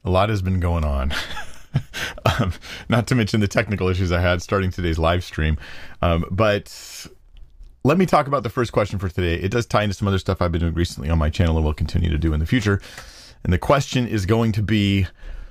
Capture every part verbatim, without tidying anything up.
A lot has been going on. um, not to mention the technical issues I had starting today's live stream. Um, but let me talk about the first question for today. It does tie into some other stuff I've been doing recently on my channel and will continue to do in the future. And the question is going to be,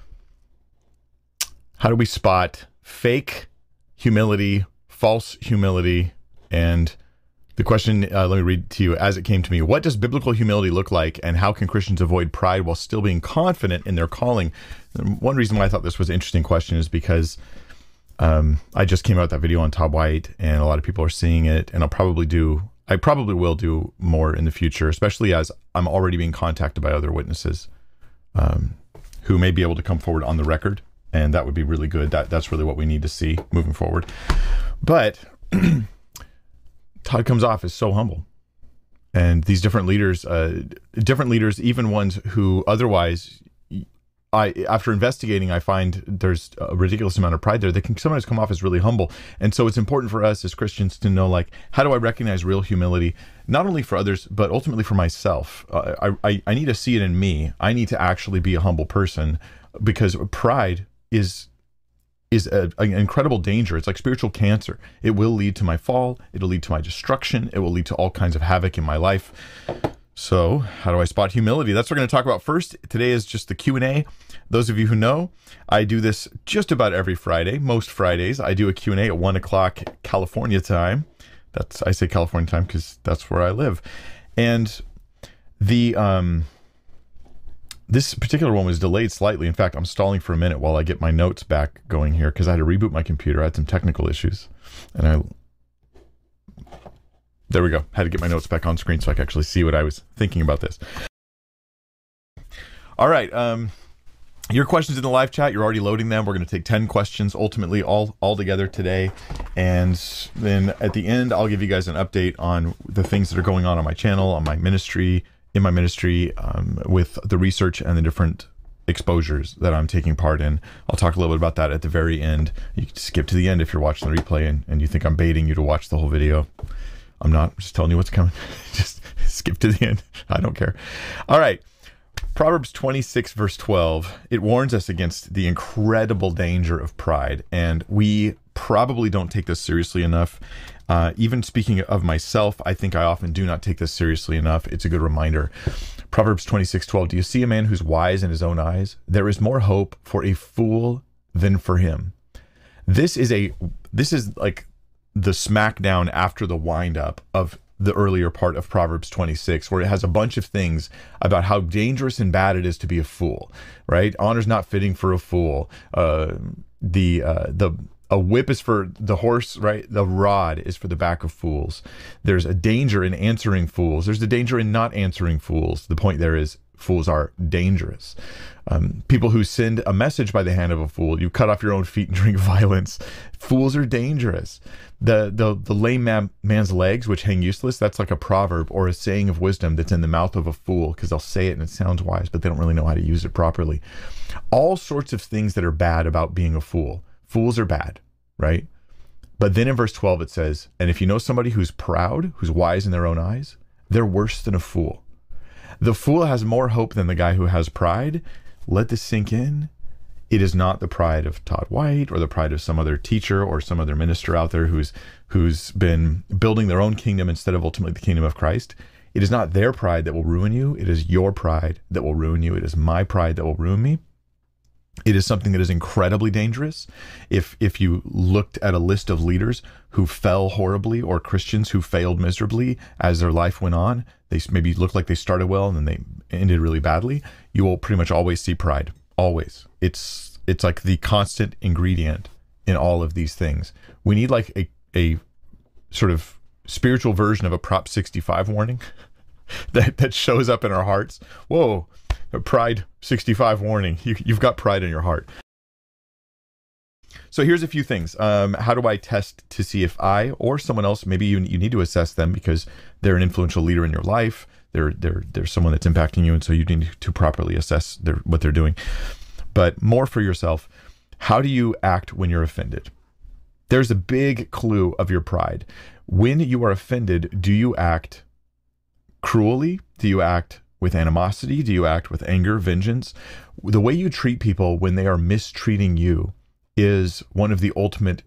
how do we spot fake humility, false humility? And the question, uh, let me read to you as it came to me. What does biblical humility look like, and how can Christians avoid pride while still being confident in their calling? And one reason why I thought this was an interesting question is because um, I just came out with that video on Todd White, and a lot of people are seeing it, and I'll probably do, I probably will do more in the future, especially as I'm already being contacted by other witnesses um, who may be able to come forward on the record, and that would be really good. That That's really what we need to see moving forward. But Todd comes off as so humble, and these different leaders, uh, different leaders, even ones who otherwise, I after investigating, I find there's a ridiculous amount of pride there. They can sometimes come off as really humble, and so it's important for us as Christians to know, like, how do I recognize real humility, not only for others but ultimately for myself? Uh, I, I I need to see it in me. I need to actually be a humble person, because pride is. is a, an incredible danger. It's like spiritual cancer. It will lead to my fall. It'll lead to my destruction. It will lead to all kinds of havoc in my life. So how do I spot humility? That's what we're going to talk about first. Today is just the Q and A. Those of you who know, I do this just about every Friday. Most Fridays, I do a Q and A at one o'clock California time. That's, I say California time because that's where I live. And the, um, this particular one was delayed slightly. In fact, I'm stalling for a minute while I get my notes back going here because I had to reboot my computer. I had some technical issues, and I, there we go. Had to get my notes back on screen so I could actually see what I was thinking about this. All right. Um, your questions in the live chat, you're already loading them. We're going to take ten questions ultimately all, all together today. And then at the end, I'll give you guys an update on the things that are going on on my channel, on my ministry, in my ministry, um, with the research and the different exposures that I'm taking part in. I'll talk a little bit about that at the very end. You can skip to the end if you're watching the replay and, and you think I'm baiting you to watch the whole video. I'm not. I'm just telling you what's coming. Just skip to the end. I don't care. All right. Proverbs twenty-six verse twelve. It warns us against the incredible danger of pride, and we probably don't take this seriously enough. Uh, even speaking of myself, I think I often do not take this seriously enough. It's a good reminder. Proverbs twenty-six twelve. Do you see a man who's wise in his own eyes? There is more hope for a fool than for him. This is a this is like the smackdown after the wind up of the earlier part of Proverbs twenty-six, where it has a bunch of things about how dangerous and bad it is to be a fool, right? Honor's not fitting for a fool. Uh, the uh, the A whip is for the horse, right? The rod is for the back of fools. There's a danger in answering fools. There's a danger in not answering fools. The point there is fools are dangerous. Um, people who send a message by the hand of a fool, you cut off your own feet and drink violence. Fools are dangerous. The the the lame man, man's legs, which hang useless, that's like a proverb or a saying of wisdom that's in the mouth of a fool, because they'll say it and it sounds wise, but they don't really know how to use it properly. All sorts of things that are bad about being a fool. Fools are bad, right? But then in verse twelve it says, and if you know somebody who's proud, who's wise in their own eyes, they're worse than a fool. The fool has more hope than the guy who has pride. Let this sink in. It is not the pride of Todd White or the pride of some other teacher or some other minister out there who's who's been building their own kingdom instead of ultimately the kingdom of Christ. It is not their pride that will ruin you. It is your pride that will ruin you. It is my pride that will ruin me. It is something that is incredibly dangerous. If if you looked at a list of leaders who fell horribly or Christians who failed miserably as their life went on, they maybe looked like they started well and then they ended really badly, you will pretty much always see pride. Always. It's it's like the constant ingredient in all of these things. We need like a, a sort of spiritual version of a Prop sixty-five warning that, that shows up in our hearts. Whoa. A Pride sixty-five warning. You, you've got pride in your heart. So here's a few things. Um, how do I test to see if I or someone else, maybe you, you need to assess them because they're an influential leader in your life. They're, they're, they're someone that's impacting you, and so you need to properly assess their, what they're doing. But more for yourself, how do you act when you're offended? There's a big clue of your pride. When you are offended, do you act cruelly? Do you act with animosity? Do you act with anger, vengeance? The way you treat people when they are mistreating you is one of the ultimate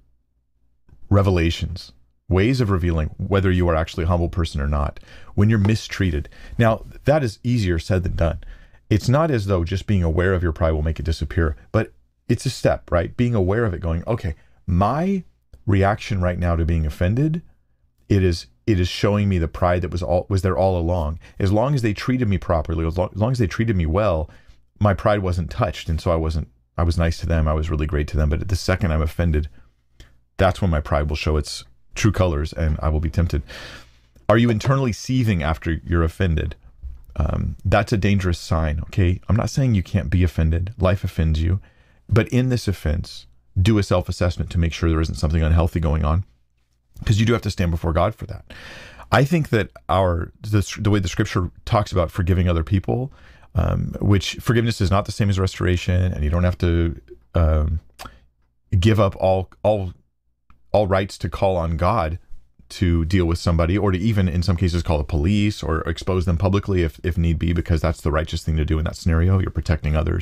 revelations, ways of revealing whether you are actually a humble person or not. When you're mistreated. Now, that is easier said than done. It's not as though just being aware of your pride will make it disappear, but it's a step, right? Being aware of it, going, okay, my reaction right now to being offended, it is it is showing me the pride that was all was there all along. As long as they treated me properly, as long, as long as they treated me well, my pride wasn't touched, and so I wasn't. I was nice to them. I was really great to them. But the second I'm offended, that's when my pride will show its true colors, and I will be tempted. Are you internally seething after you're offended? Um, that's a dangerous sign. Okay, I'm not saying you can't be offended. Life offends you, but in this offense, do a self-assessment to make sure there isn't something unhealthy going on, because you do have to stand before God for that. I think that our the, the way the scripture talks about forgiving other people, um, which forgiveness is not the same as restoration, and you don't have to um, give up all all all rights to call on God to deal with somebody, or to even in some cases call the police or expose them publicly if if need be, because that's the righteous thing to do in that scenario. You're protecting others.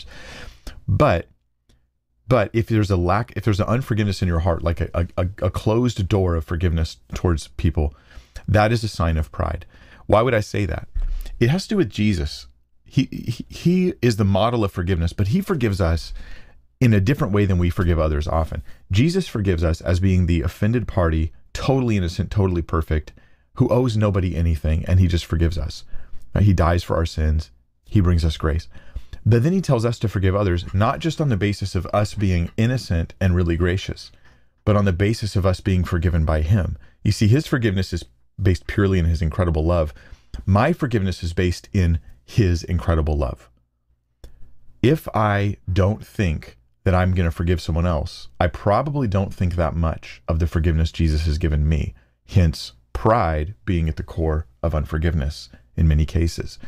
But But if there's a lack, if there's an unforgiveness in your heart, like a, a, a closed door of forgiveness towards people, that is a sign of pride. Why would I say that? It has to do with Jesus. He, he, he is the model of forgiveness, but he forgives us in a different way than we forgive others often. Jesus forgives us as being the offended party, totally innocent, totally perfect, who owes nobody anything, and he just forgives us. Right? He dies for our sins. He brings us grace. But then he tells us to forgive others, not just on the basis of us being innocent and really gracious, but on the basis of us being forgiven by him. You see, his forgiveness is based purely in his incredible love. My forgiveness is based in his incredible love. If I don't think that I'm going to forgive someone else, I probably don't think that much of the forgiveness Jesus has given me. Hence, pride being at the core of unforgiveness in many cases.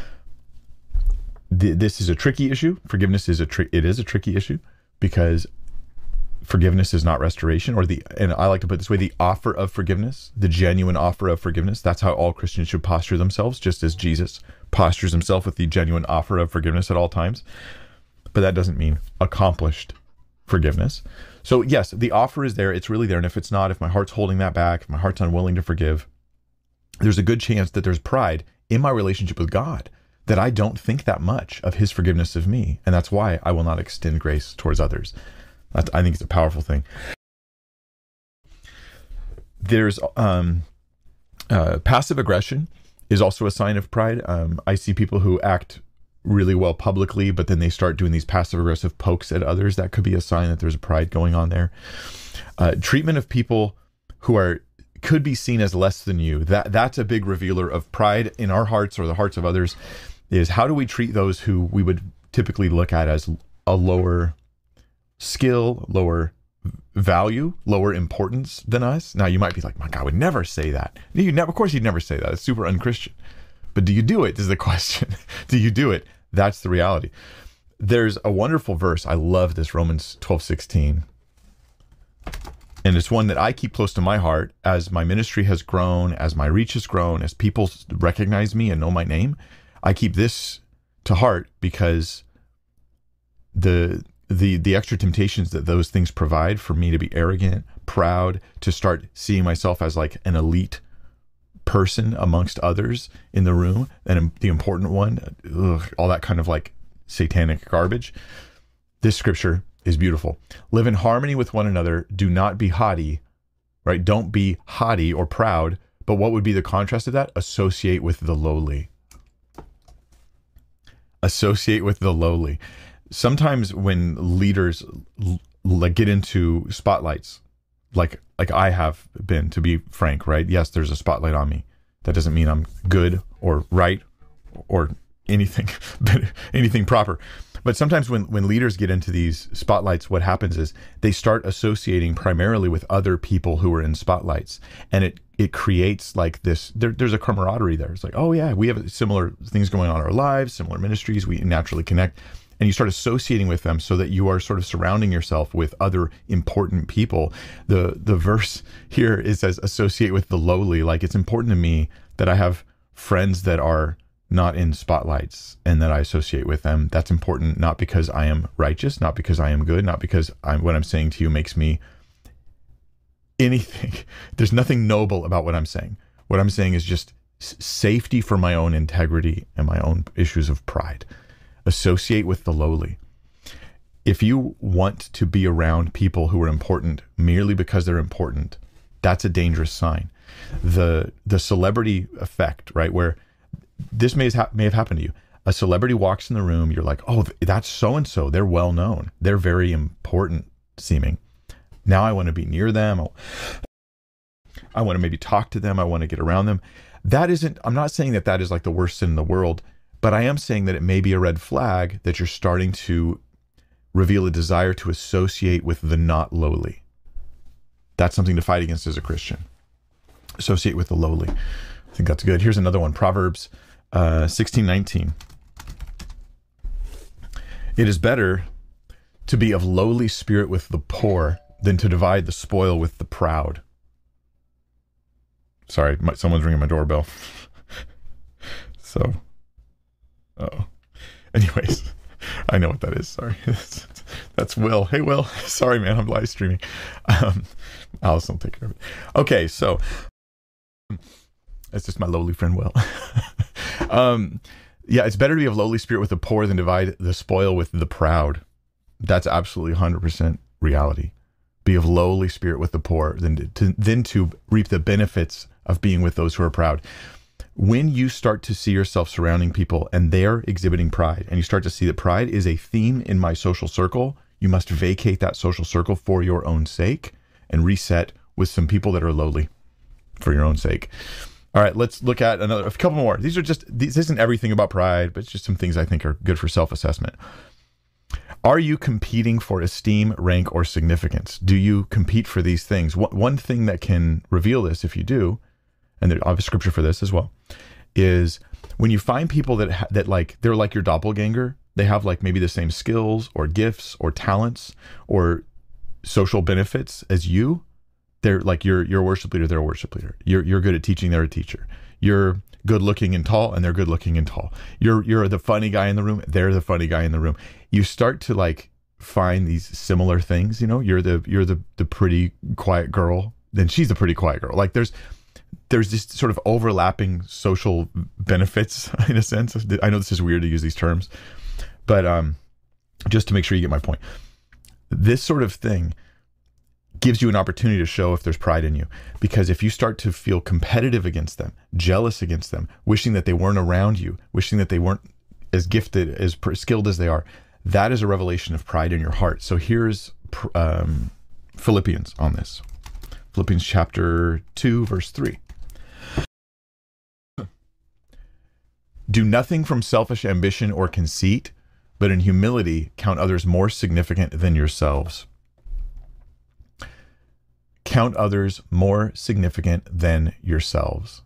This is a tricky issue. Forgiveness is a tri- it is a tricky issue, because forgiveness is not restoration, or the, and I like to put it this way, the offer of forgiveness, the genuine offer of forgiveness. That's how all Christians should posture themselves, just as Jesus postures himself with the genuine offer of forgiveness at all times. But that doesn't mean accomplished forgiveness. So yes, the offer is there. It's really there. And if it's not, if my heart's holding that back, if my heart's unwilling to forgive, there's a good chance that there's pride in my relationship with God, that I don't think that much of his forgiveness of me. And that's why I will not extend grace towards others. That's, I think it's a powerful thing. There's um, uh, passive aggression is also a sign of pride. Um, I see people who act really well publicly, but then they start doing these passive aggressive pokes at others. That could be a sign that there's a pride going on there. Uh, treatment of people who are could be seen as less than you. That that's a big revealer of pride in our hearts or the hearts of others. Is how do we treat those who we would typically look at as a lower skill, lower value, lower importance than us? Now you might be like, my God, I would never say that. You never, of course you'd never say that. It's super unchristian. But do you do it is the question. Do you do it? That's the reality. There's a wonderful verse. I love this, Romans twelve sixteen. And it's one that I keep close to my heart as my ministry has grown, as my reach has grown, as people recognize me and know my name. I keep this to heart because the the the extra temptations that those things provide for me to be arrogant, proud, to start seeing myself as like an elite person amongst others in the room, and the important one, ugh, all that kind of like satanic garbage. This scripture is beautiful. Live in harmony with one another. Do not be haughty, right? Don't be haughty or proud. But what would be the contrast of that? Associate with the lowly. Associate with the lowly. Sometimes when leaders like get into spotlights, like like I have been, to be frank, right? Yes, there's a spotlight on me. That doesn't mean I'm good or right or anything, anything proper. But sometimes when, when leaders get into these spotlights, what happens is they start associating primarily with other people who are in spotlights. And it it creates like this, there, there's a camaraderie there. It's like, oh yeah, we have similar things going on in our lives, similar ministries, we naturally connect. And you start associating with them so that you are sort of surrounding yourself with other important people. The the verse here, it says, associate with the lowly. Like, it's important to me that I have friends that are not in spotlights, and that I associate with them. That's important, not because I am righteous, not because I am good, not because I'm, what I'm saying to you makes me anything. There's nothing noble about what I'm saying. What I'm saying is just safety for my own integrity and my own issues of pride. Associate with the lowly. If you want to be around people who are important merely because they're important, that's a dangerous sign. The the celebrity effect, right, where this may have, may have happened to you. A celebrity walks in the room, you're like, oh, that's so-and-so. They're well known. They're very important seeming. Now I want to be near them. I want to maybe talk to them. I want to get around them. That isn't, I'm not saying that that is like the worst sin in the world, but I am saying that it may be a red flag that you're starting to reveal a desire to associate with the not lowly. That's something to fight against as a Christian. Associate with the lowly. I think that's good. Here's another one. Proverbs uh, sixteen nineteen. It is better to be of lowly spirit with the poor than to divide the spoil with the proud. Sorry, my, someone's ringing my doorbell. So, oh. Anyways, I know what that is. Sorry. That's Will. Hey, Will. Sorry, man. I'm live streaming. Um, Alice will take care of it. Okay, so that's just my lowly friend, Will. um, yeah, it's better to be of lowly spirit with the poor than divide the spoil with the proud. That's absolutely one hundred percent reality. Be of lowly spirit with the poor than to, than to reap the benefits of being with those who are proud. When you start to see yourself surrounding people and they're exhibiting pride, and you start to see that pride is a theme in my social circle, you must vacate that social circle for your own sake and reset with some people that are lowly for your own sake. All right, let's look at another, a couple more. These are just, this isn't everything about pride, but it's just some things I think are good for self-assessment. Are you competing for esteem, rank, or significance? Do you compete for these things? One thing that can reveal this, if you do, and I have a scripture for this as well, is when you find people that that like they're like your doppelganger. They have like maybe the same skills or gifts or talents or social benefits as you. They're like you're you're a worship leader. They're a worship leader. You're you're good at teaching. They're a teacher. You're good looking and tall, and they're good looking and tall. You're you're the funny guy in the room. They're the funny guy in the room. You start to like find these similar things. You know, you're the you're the the pretty quiet girl. Then she's the pretty quiet girl. Like there's there's this sort of overlapping social benefits in a sense. I know this is weird to use these terms, but um, just to make sure you get my point, this sort of thing gives you an opportunity to show if there's pride in you. Because if you start to feel competitive against them, jealous against them, wishing that they weren't around you, wishing that they weren't as gifted, as skilled as they are, that is a revelation of pride in your heart. So here's um, Philippians on this. Philippians chapter two, verse three. Do nothing from selfish ambition or conceit, but in humility count others more significant than yourselves. Count others more significant than yourselves.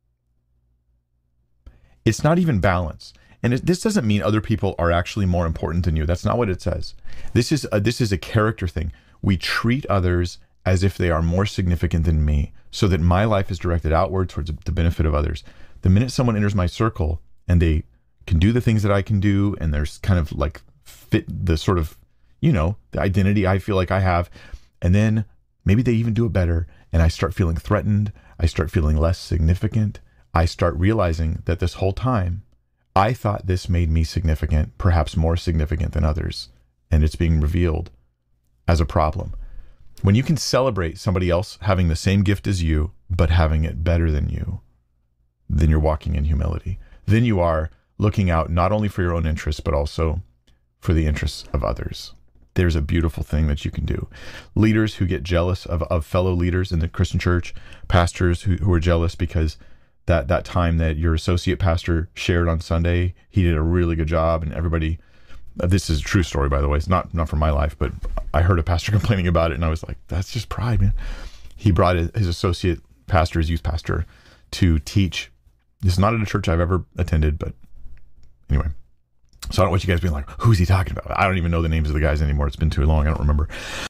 It's not even balance. And it, this doesn't mean other people are actually more important than you. That's not what it says. This is a, this is a character thing. We treat others as if they are more significant than me, so that my life is directed outward towards the benefit of others. The minute someone enters my circle and they can do the things that I can do, and there's kind of like fit the sort of, you know, the identity I feel like I have, and then maybe they even do it better, and I start feeling threatened, I start feeling less significant, I start realizing that this whole time, I thought this made me significant, perhaps more significant than others, and it's being revealed as a problem. When you can celebrate somebody else having the same gift as you, but having it better than you, then you're walking in humility. Then you are looking out not only for your own interests, but also for the interests of others. There's a beautiful thing that you can do. Leaders who get jealous of, of fellow leaders in the Christian church, pastors who, who are jealous because that, that time that your associate pastor shared on Sunday, he did a really good job, and everybody, this is a true story, by the way. It's not, not from my life, but I heard a pastor complaining about it, and I was like, that's just pride, man. He brought his associate pastor, his youth pastor, to teach. This is not at a church I've ever attended, but anyway. So I don't want you guys being like, who's he talking about? I don't even know the names of the guys anymore. It's been too long. I don't remember.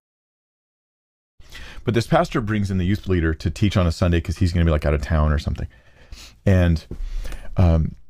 But this pastor brings in the youth leader to teach on a Sunday because he's going to be like out of town or something. And um,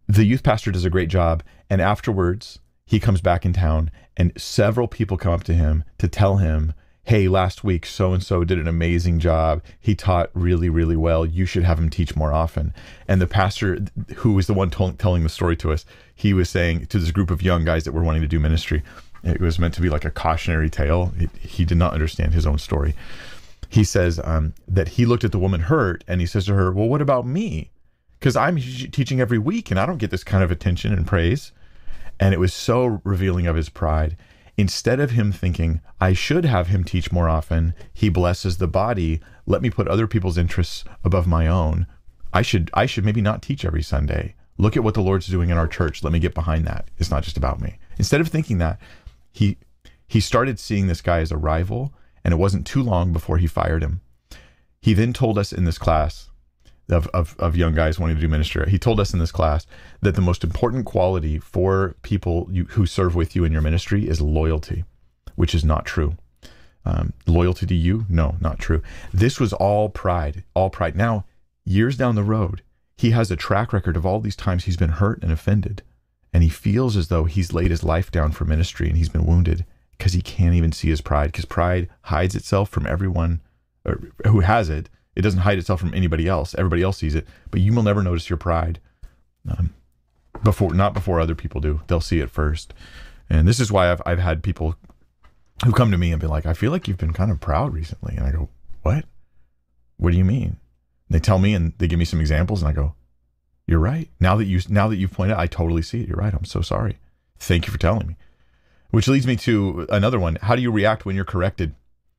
the youth pastor does a great job. And afterwards, he comes back in town and several people come up to him to tell him, hey, last week, so-and-so did an amazing job. He taught really, really well. You should have him teach more often. And the pastor, who was the one t- telling the story to us, he was saying to this group of young guys that were wanting to do ministry, it was meant to be like a cautionary tale. It, he did not understand his own story. He says um, that he looked at the woman hurt and he says to her, well, what about me? Because I'm teaching every week and I don't get this kind of attention and praise. And it was so revealing of his pride. Instead of him thinking, I should have him teach more often, he blesses the body. Let me put other people's interests above my own. I should I should maybe not teach every Sunday. Look at what the Lord's doing in our church. Let me get behind that. It's not just about me. Instead of thinking that, he he started seeing this guy as a rival, and it wasn't too long before he fired him. He then told us in this class of, of, of young guys wanting to do ministry, he told us in this class that the most important quality for people you, who serve with you in your ministry is loyalty, which is not true. Um, loyalty to you? No, not true. This was all pride, all pride. Now, years down the road, he has a track record of all these times he's been hurt and offended, and he feels as though he's laid his life down for ministry and he's been wounded because he can't even see his pride, because pride hides itself from everyone or, who has it. It doesn't hide itself from anybody else. Everybody else sees it, but you will never notice your pride um, before, not before other people do. They'll see it first. And this is why I've, I've had people who come to me and be like, I feel like you've been kind of proud recently. And I go, what? What do you mean? And they tell me and they give me some examples and I go, you're right. Now that you, now that you've pointed out, I totally see it. You're right. I'm so sorry. Thank you for telling me. Which leads me to another one. How do you react when you're corrected?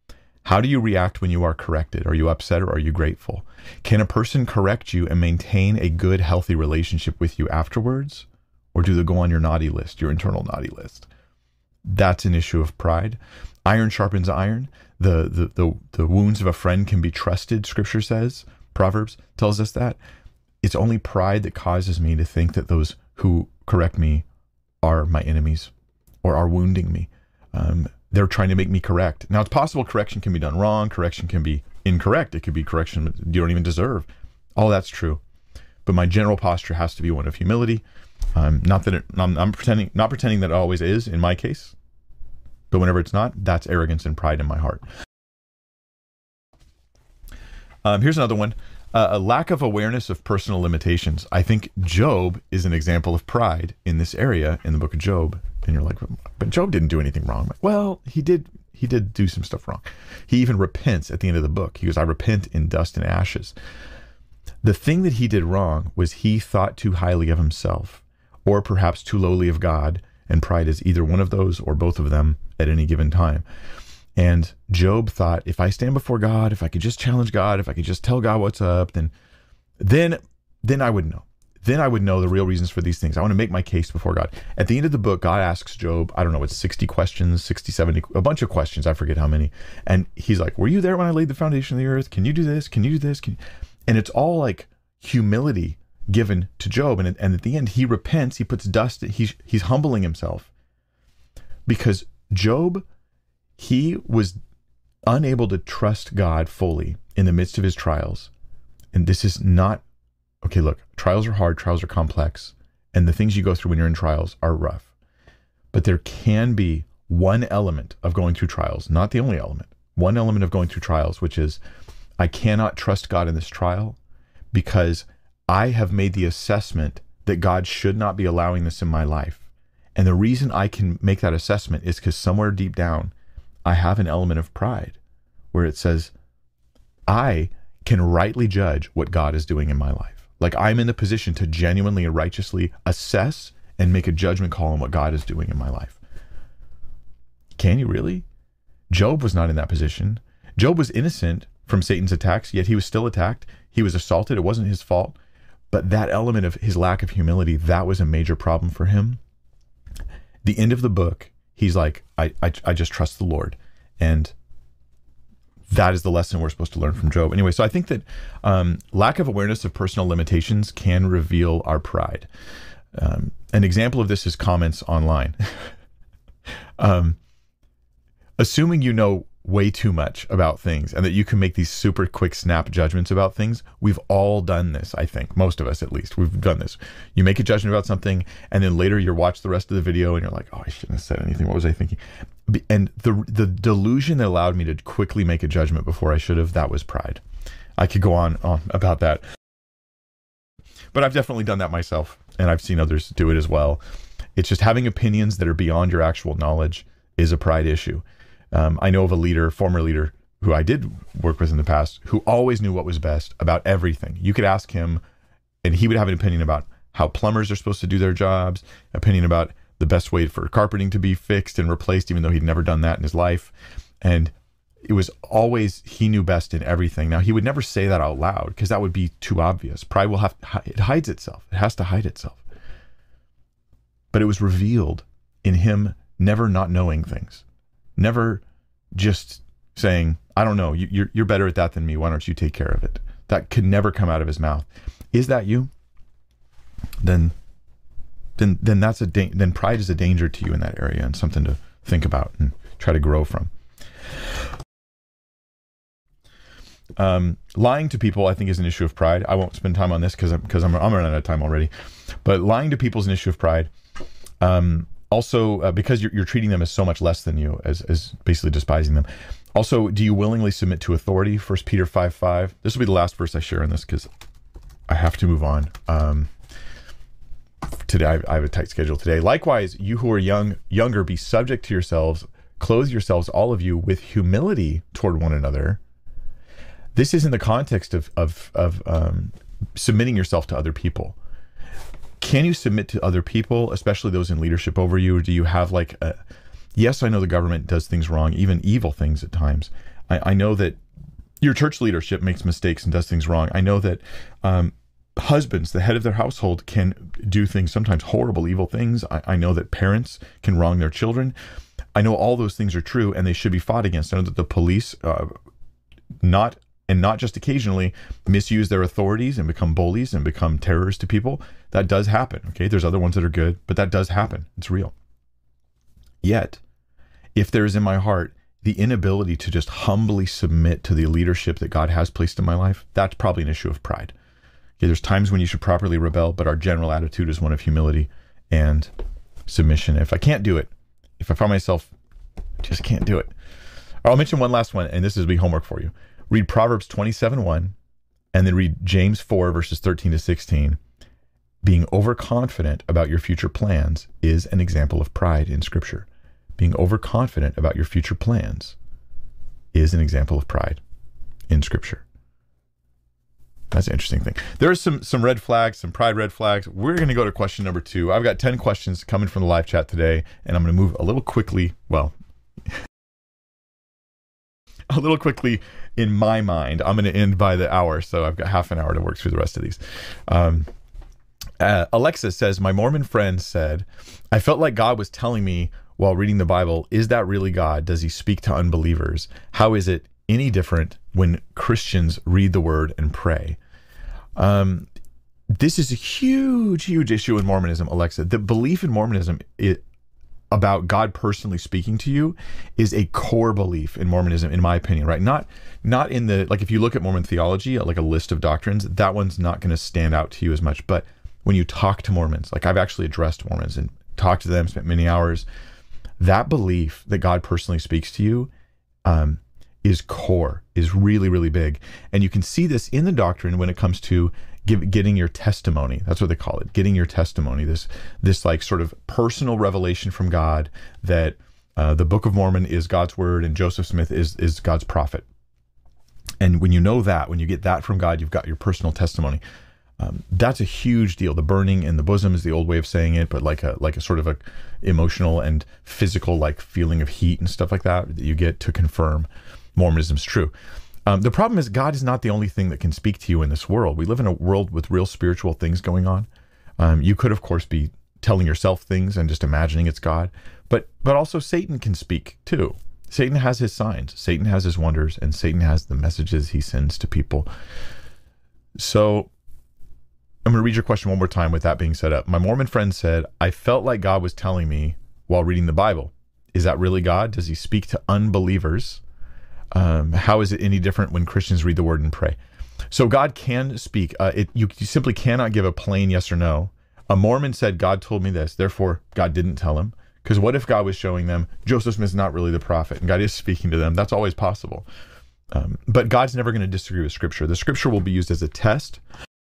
How do you react when you are corrected? Are you upset or are you grateful? Can a person correct you and maintain a good, healthy relationship with you afterwards? Or do they go on your naughty list, your internal naughty list? That's an issue of pride. Iron sharpens iron. The, the, the, the wounds of a friend can be trusted, Scripture says. Proverbs tells us that. It's only pride that causes me to think that those who correct me are my enemies or are wounding me. Um, They're trying to make me correct. Now, it's possible correction can be done wrong. Correction can be incorrect. It could be correction you don't even deserve. All that's true. But my general posture has to be one of humility. Um, not that it, I'm, I'm pretending, not pretending that it always is in my case, but whenever it's not, that's arrogance and pride in my heart. Um, here's another one. Uh, a lack of awareness of personal limitations. I think Job is an example of pride in this area in the book of Job. And you're like, but Job didn't do anything wrong. Like, well, he did. He did do some stuff wrong. He even repents at the end of the book. He goes, I repent in dust and ashes. The thing that he did wrong was he thought too highly of himself, or perhaps too lowly of God. And pride is either one of those or both of them at any given time. And Job thought, if I stand before God, if I could just challenge God, if I could just tell God what's up, then, then, then I would know. Then I would know the real reasons for these things. I want to make my case before God. At the end of the book, God asks Job, I don't know, it's sixty questions, sixty, seventy, a bunch of questions. I forget how many. And he's like, were you there when I laid the foundation of the earth? Can you do this? Can you do this? Can you? And it's all like humility given to Job. And, and at the end, he repents. He puts dust. He's, he's humbling himself because Job, he was unable to trust God fully in the midst of his trials. And this is not, okay, look, trials are hard, trials are complex, and the things you go through when you're in trials are rough. But there can be one element of going through trials, not the only element, one element of going through trials, which is, I cannot trust God in this trial because I have made the assessment that God should not be allowing this in my life. And the reason I can make that assessment is because somewhere deep down, I have an element of pride where it says, I can rightly judge what God is doing in my life. Like I'm in the position to genuinely and righteously assess and make a judgment call on what God is doing in my life. Can you really? Job was not in that position. Job was innocent from Satan's attacks, yet he was still attacked. He was assaulted. It wasn't his fault. But that element of his lack of humility, that was a major problem for him. The end of the book, he's like, I, I, I just trust the Lord. And that is the lesson we're supposed to learn from Job. Anyway, so I think that um, lack of awareness of personal limitations can reveal our pride. Um, an example of this is comments online. um, assuming you know way too much about things and that you can make these super quick snap judgments about things. We've all done this, I think. Most of us, at least. We've done this. You make a judgment about something, and then later you watch the rest of the video and you're like, oh, I shouldn't have said anything. What was I thinking? And the the delusion that allowed me to quickly make a judgment before I should have, that was pride. I could go on, on about that. But I've definitely done that myself, and I've seen others do it as well. It's just having opinions that are beyond your actual knowledge is a pride issue. Um, I know of a leader, former leader, who I did work with in the past, who always knew what was best about everything. You could ask him, and he would have an opinion about how plumbers are supposed to do their jobs, opinion about the best way for carpeting to be fixed and replaced, even though he'd never done that in his life. And it was always, he knew best in everything. Now, he would never say that out loud because that would be too obvious. Pride will have, it hides itself. It has to hide itself. But it was revealed in him never not knowing things. Never just saying, I don't know, you, you're, you're better at that than me. Why don't you take care of it? That could never come out of his mouth. Is that you? Then, then, then that's a da- then pride is a danger to you in that area and something to think about and try to grow from. Um, lying to people, I think, is an issue of pride. I won't spend time on this because I'm, because I'm, I'm running out of time already. But lying to people is an issue of pride. Um, Also, uh, because you're, you're treating them as so much less than you, as, as basically despising them. Also, do you willingly submit to authority? First Peter five five. This will be the last verse I share on this because I have to move on. Um, today, I, I have a tight schedule today. Likewise, you who are young, younger, be subject to yourselves. Clothe yourselves, all of you, with humility toward one another. This is in the context of of, of um, submitting yourself to other people. Can you submit to other people, especially those in leadership over you? Or do you have like a, yes, I know the government does things wrong, even evil things at times. I, I know that your church leadership makes mistakes and does things wrong. I know that um, husbands, the head of their household, can do things, sometimes horrible, evil things. I, I know that parents can wrong their children. I know all those things are true and they should be fought against. I know that the police, uh, not and not just occasionally, misuse their authorities and become bullies and become terrors to people. That does happen, okay? There's other ones that are good, but that does happen. It's real. Yet, if there is in my heart the inability to just humbly submit to the leadership that God has placed in my life, that's probably an issue of pride. Okay, there's times when you should properly rebel, but our general attitude is one of humility and submission. If I can't do it, if I find myself just can't do it. I'll mention one last one, and this is be homework for you. Read Proverbs twenty-seven one, and then read James four, verses thirteen to sixteen. Being overconfident about your future plans is an example of pride in Scripture. Being overconfident about your future plans is an example of pride in Scripture. That's an interesting thing. There are some some red flags, some pride red flags. We're going to go to question number two. I've got ten questions coming from the live chat today, and I'm going to move a little quickly. Well, a little quickly in my mind. I'm going to end by the hour, so I've got half an hour to work through the rest of these. Um, uh, Alexa says, my Mormon friend said, I felt like God was telling me while reading the Bible, is that really God? Does he speak to unbelievers? How is it any different when Christians read the word and pray? Um, this is a huge, huge issue in Mormonism, Alexa. The belief in Mormonism it, about God personally speaking to you is a core belief in Mormonism, in my opinion, right? Not, not in the, like if you look at Mormon theology, like a list of doctrines, that one's not going to stand out to you as much. But when you talk to Mormons, like I've actually addressed Mormons and talked to them, spent many hours, that belief that God personally speaks to you um, is core, is really, really big. And you can see this in the doctrine when it comes to give, getting your testimony. That's what they call it, getting your testimony. This, this like sort of personal revelation from God that uh, the Book of Mormon is God's word and Joseph Smith is, is God's prophet. And when you know that, when you get that from God, you've got your personal testimony. Um, that's a huge deal. The burning in the bosom is the old way of saying it, but like a like a sort of a emotional and physical like feeling of heat and stuff like that that you get to confirm Mormonism's true. Um, the problem is God is not the only thing that can speak to you in this world. We live in a world with real spiritual things going on. Um, you could, of course, be telling yourself things and just imagining it's God, but but also Satan can speak too. Satan has his signs, Satan has his wonders, and Satan has the messages he sends to people. So I'm going to read your question one more time with that being set up. My Mormon friend said, I felt like God was telling me while reading the Bible. Is that really God? Does he speak to unbelievers? Um, how is it any different when Christians read the word and pray? So God can speak. Uh, it, you, you simply cannot give a plain yes or no. A Mormon said, God told me this, therefore God didn't tell him. Because what if God was showing them Joseph Smith's not really the prophet and God is speaking to them? That's always possible. Um, but God's never going to disagree with Scripture. The Scripture will be used as a test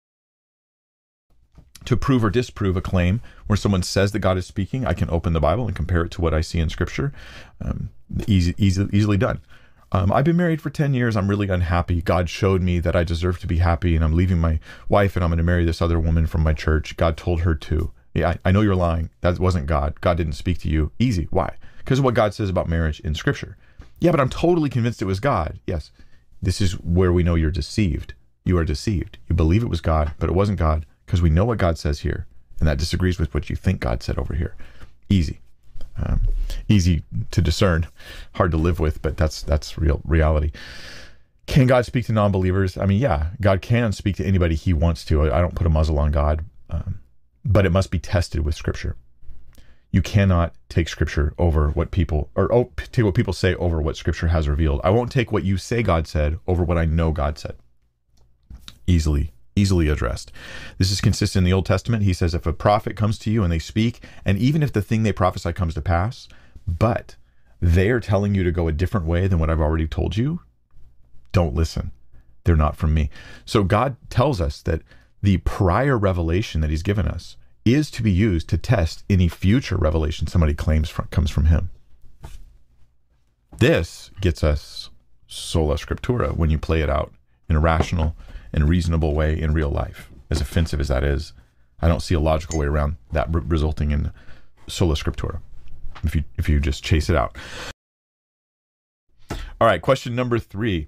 to prove or disprove a claim. Where someone says that God is speaking, I can open the Bible and compare it to what I see in Scripture. Um, easy, easy, easily done. Um, I've been married for ten years. I'm really unhappy. God showed me that I deserve to be happy, and I'm leaving my wife, and I'm going to marry this other woman from my church. God told her to. Yeah, I, I know you're lying. That wasn't God. God didn't speak to you. Easy. Why? Because of what God says about marriage in Scripture. Yeah, but I'm totally convinced it was God. Yes. This is where we know you're deceived. You are deceived. You believe it was God, but it wasn't God, because we know what God says here, and that disagrees with what you think God said over here. Easy. Um, easy to discern, hard to live with, but that's that's real reality. Can God speak to non-believers? I mean, yeah, God can speak to anybody he wants to. I, I don't put a muzzle on God, um, but it must be tested with Scripture. You cannot take Scripture over what people, or oh, take what people say over what Scripture has revealed. I won't take what you say God said over what I know God said. Easily Easily addressed. This is consistent in the Old Testament. He says, if a prophet comes to you and they speak, and even if the thing they prophesy comes to pass, but they are telling you to go a different way than what I've already told you, don't listen. They're not from me. So God tells us that the prior revelation that he's given us is to be used to test any future revelation somebody claims from, comes from him. This gets us sola scriptura when you play it out in a rational and reasonable way in real life. As offensive as that is, I don't see a logical way around that, r- resulting in sola scriptura, if you if you just chase it out. All right, question number three.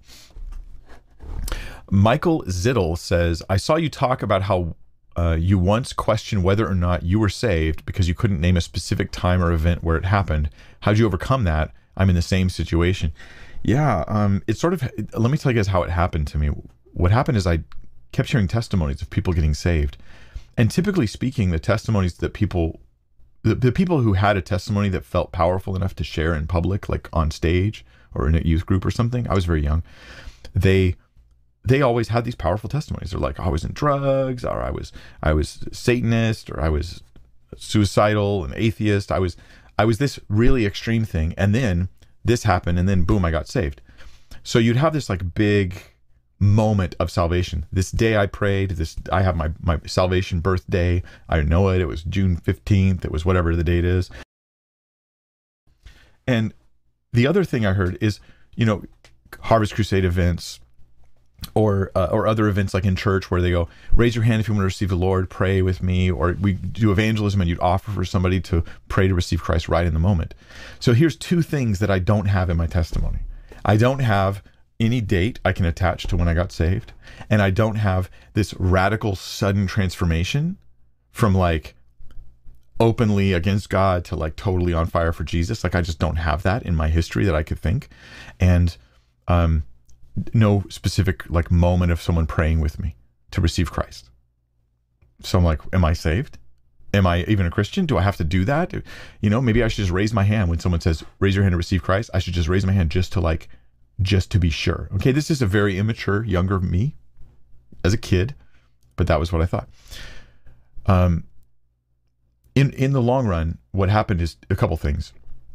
Michael Zittel says, I saw you talk about how uh, you once questioned whether or not you were saved because you couldn't name a specific time or event where it happened. How'd you overcome that? I'm in the same situation. Yeah, um, it's sort of, let me tell you guys how it happened to me. What happened is I kept hearing testimonies of people getting saved. And typically speaking, the testimonies that people, the, the people who had a testimony that felt powerful enough to share in public, like on stage or in a youth group or something, I was very young, they they always had these powerful testimonies. They're like, oh, I was in drugs, or I was I was Satanist, or I was suicidal and atheist. I was I was this really extreme thing. And then this happened, and then boom, I got saved. So you'd have this like big moment of salvation. This day I prayed, this I have my my salvation birthday. I know it. It was June fifteenth. It was whatever the date is. And the other thing I heard is, you know, Harvest Crusade events or uh, or other events like in church where they go, raise your hand if you want to receive the Lord, pray with me, or we do evangelism and you'd offer for somebody to pray to receive Christ right in the moment. So here's two things that I don't have in my testimony. I don't have any date I can attach to when I got saved. And I don't have this radical sudden transformation from like openly against God to like totally on fire for Jesus. Like I just don't have that in my history that I could think. And um, no specific like moment of someone praying with me to receive Christ. So I'm like, am I saved? Am I even a Christian? Do I have to do that? You know, maybe I should just raise my hand when someone says, raise your hand to receive Christ. I should just raise my hand just to like, just to be sure. Okay, this is a very immature, younger me as a kid, but that was what I thought. Um, in in the long run, what happened is a couple things.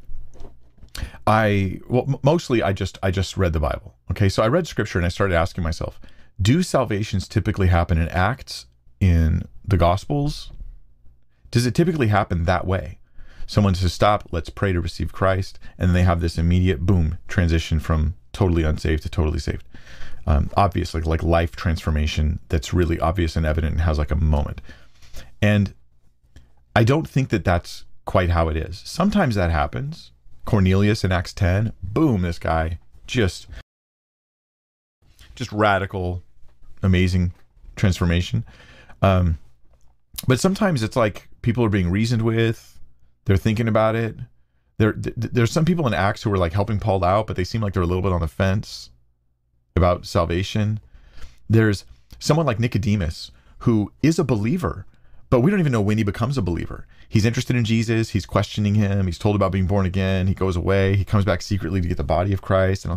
I well, m- mostly I just I just read the Bible. Okay, so I read Scripture and I started asking myself, do salvations typically happen in Acts, in the Gospels? Does it typically happen that way? Someone says, stop, let's pray to receive Christ, and then they have this immediate boom transition from totally unsaved to totally saved. Um, obvious, like, like life transformation that's really obvious and evident and has like a moment. And I don't think that that's quite how it is. Sometimes that happens. Cornelius in Acts ten, boom, this guy just, just radical, amazing transformation. Um, but sometimes it's like people are being reasoned with. They're thinking about it. There, th- there's some people in Acts who are like helping Paul out, but they seem like they're a little bit on the fence about salvation. There's someone like Nicodemus who is a believer, but we don't even know when he becomes a believer. He's interested in Jesus. He's questioning him. He's told about being born again. He goes away. He comes back secretly to get the body of Christ. And,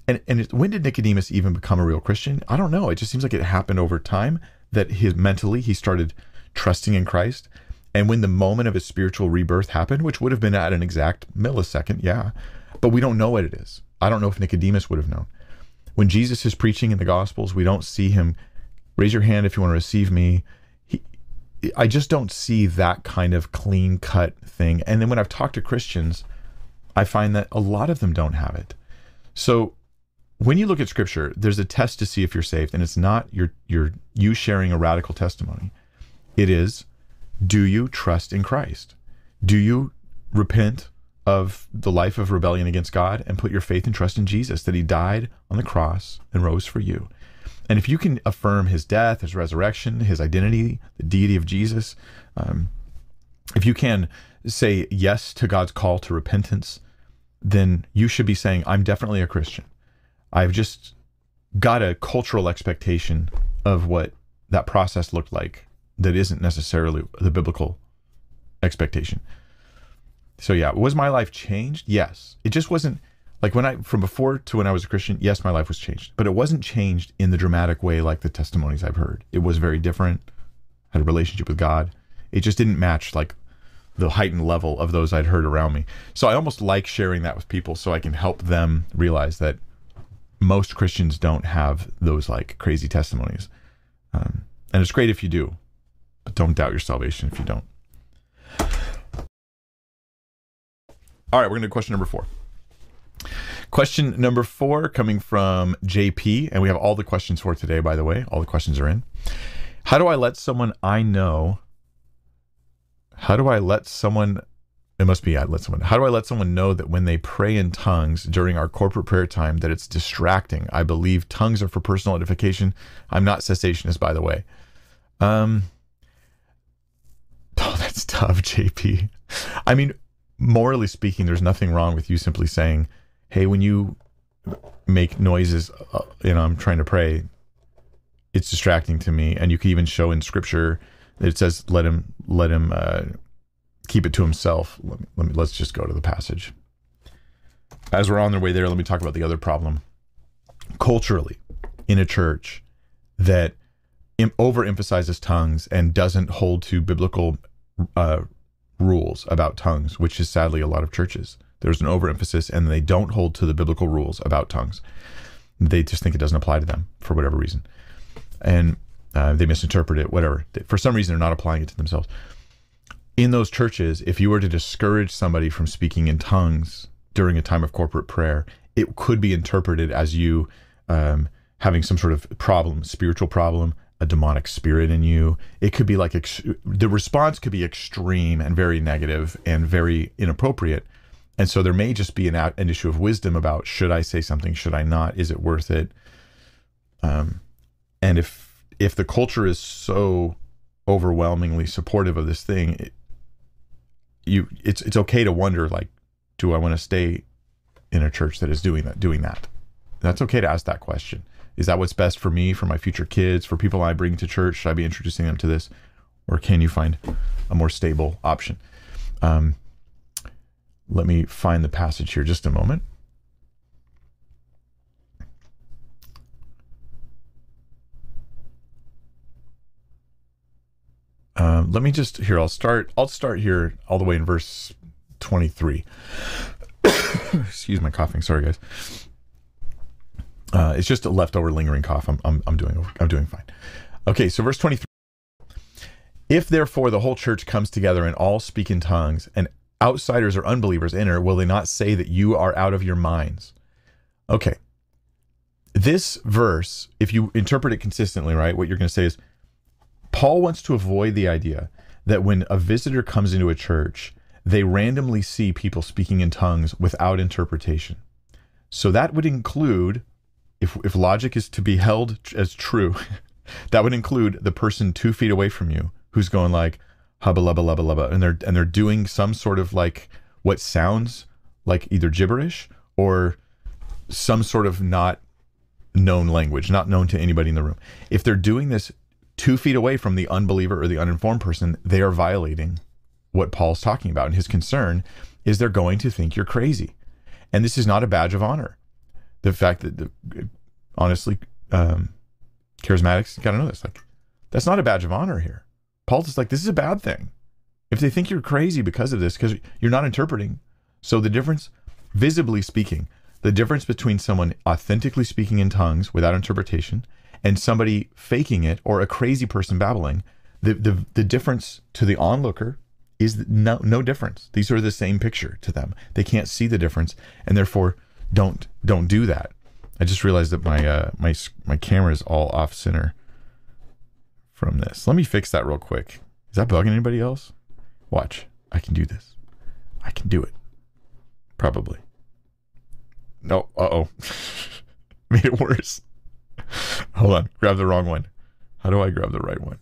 And, and it, when did Nicodemus even become a real Christian? I don't know. It just seems like it happened over time, that his mentally he started trusting in Christ. And when the moment of his spiritual rebirth happened, which would have been at an exact millisecond, yeah, but we don't know what it is. I don't know if Nicodemus would have known. When Jesus is preaching in the Gospels, we don't see him, raise your hand if you want to receive me. He, I just don't see that kind of clean cut thing. And then when I've talked to Christians, I find that a lot of them don't have it. So when you look at Scripture, there's a test to see if you're saved, and it's not your, your, you sharing a radical testimony. It is, do you trust in Christ? Do you repent of the life of rebellion against God and put your faith and trust in Jesus, that he died on the cross and rose for you? And if you can affirm his death, his resurrection, his identity, the deity of Jesus, um, if you can say yes to God's call to repentance, then you should be saying, I'm definitely a Christian. I've just got a cultural expectation of what that process looked like that isn't necessarily the biblical expectation. So yeah, was my life changed? Yes. It just wasn't like when I, from before to when I was a Christian, yes, my life was changed, but it wasn't changed in the dramatic way like the testimonies I've heard. It was very different. I had a relationship with God. It just didn't match like the heightened level of those I'd heard around me. So I almost like sharing that with people so I can help them realize that most Christians don't have those like crazy testimonies. Um, and it's great if you do, but don't doubt your salvation if you don't. All right, we're going to do question number four. Question number four coming from J P, and we have all the questions for today, by the way. All the questions are in. How do I let someone I know, how do I let someone, it must be I let someone, how do I let someone know that when they pray in tongues during our corporate prayer time that it's distracting? I believe tongues are for personal edification. I'm not cessationist, by the way. Um, oh, that's tough, J P. I mean, morally speaking, there's nothing wrong with you simply saying, hey, when you make noises, uh, you know, I'm trying to pray, it's distracting to me. And you can even show in Scripture that it says, let him, let him uh, keep it to himself. Let me, let me, let's just go to the passage. As we're on the way there, let me talk about the other problem. Culturally, in a church that em- overemphasizes tongues and doesn't hold to biblical uh, rules about tongues, which is sadly a lot of churches. There's an overemphasis and they don't hold to the biblical rules about tongues. They just think it doesn't apply to them for whatever reason. And uh, they misinterpret it, whatever. For some reason, they're not applying it to themselves. In those churches, if you were to discourage somebody from speaking in tongues during a time of corporate prayer, it could be interpreted as you um, having some sort of problem, spiritual problem, a demonic spirit in you. It could be like, ex- the response could be extreme and very negative and very inappropriate. And so there may just be an, an issue of wisdom about, should I say something? Should I not? Is it worth it? Um, and if if the culture is so overwhelmingly supportive of this thing, it, you it's it's okay to wonder, like, do I want to stay in a church that is doing that? Doing that? That's okay to ask that question. Is that what's best for me, for my future kids, for people I bring to church? Should I be introducing them to this? Or can you find a more stable option? Um, let me find the passage here just a moment. Um, let me just, here, I'll start, I'll start here all the way in verse twenty-three. Excuse my coughing. Sorry, guys. Uh, it's just a leftover lingering cough. I'm, I'm, I'm doing, I'm doing fine. Okay. So verse twenty-three, if therefore the whole church comes together and all speak in tongues and outsiders or unbelievers enter, will they not say that you are out of your minds? Okay. This verse, if you interpret it consistently, right, what you're going to say is, Paul wants to avoid the idea that when a visitor comes into a church, they randomly see people speaking in tongues without interpretation. So that would include, if if logic is to be held as true, that would include the person two feet away from you who's going like, hubba lubba lubba lubba, and they're and they're doing some sort of like what sounds like either gibberish or some sort of not known language, not known to anybody in the room. If they're doing this two feet away from the unbeliever or the uninformed person, they are violating what Paul's talking about. And his concern is they're going to think you're crazy. And this is not a badge of honor. The fact that, the, honestly, um, charismatics got to know this. Like, that's not a badge of honor here. Paul's just like, this is a bad thing. If they think you're crazy because of this, because you're not interpreting. So the difference, visibly speaking, the difference between someone authentically speaking in tongues without interpretation and somebody faking it, or a crazy person babbling, the the, the difference to the onlooker is no, no difference. These are the same picture to them. They can't see the difference, and therefore don't don't do that. I just realized that my uh, my my camera is all off center from this. Let me fix that real quick. Is that bugging anybody else? Watch. I can do this. I can do it. Probably. No. Uh-oh. Made it worse. Hold on. Grab the wrong one. How do I grab the right one?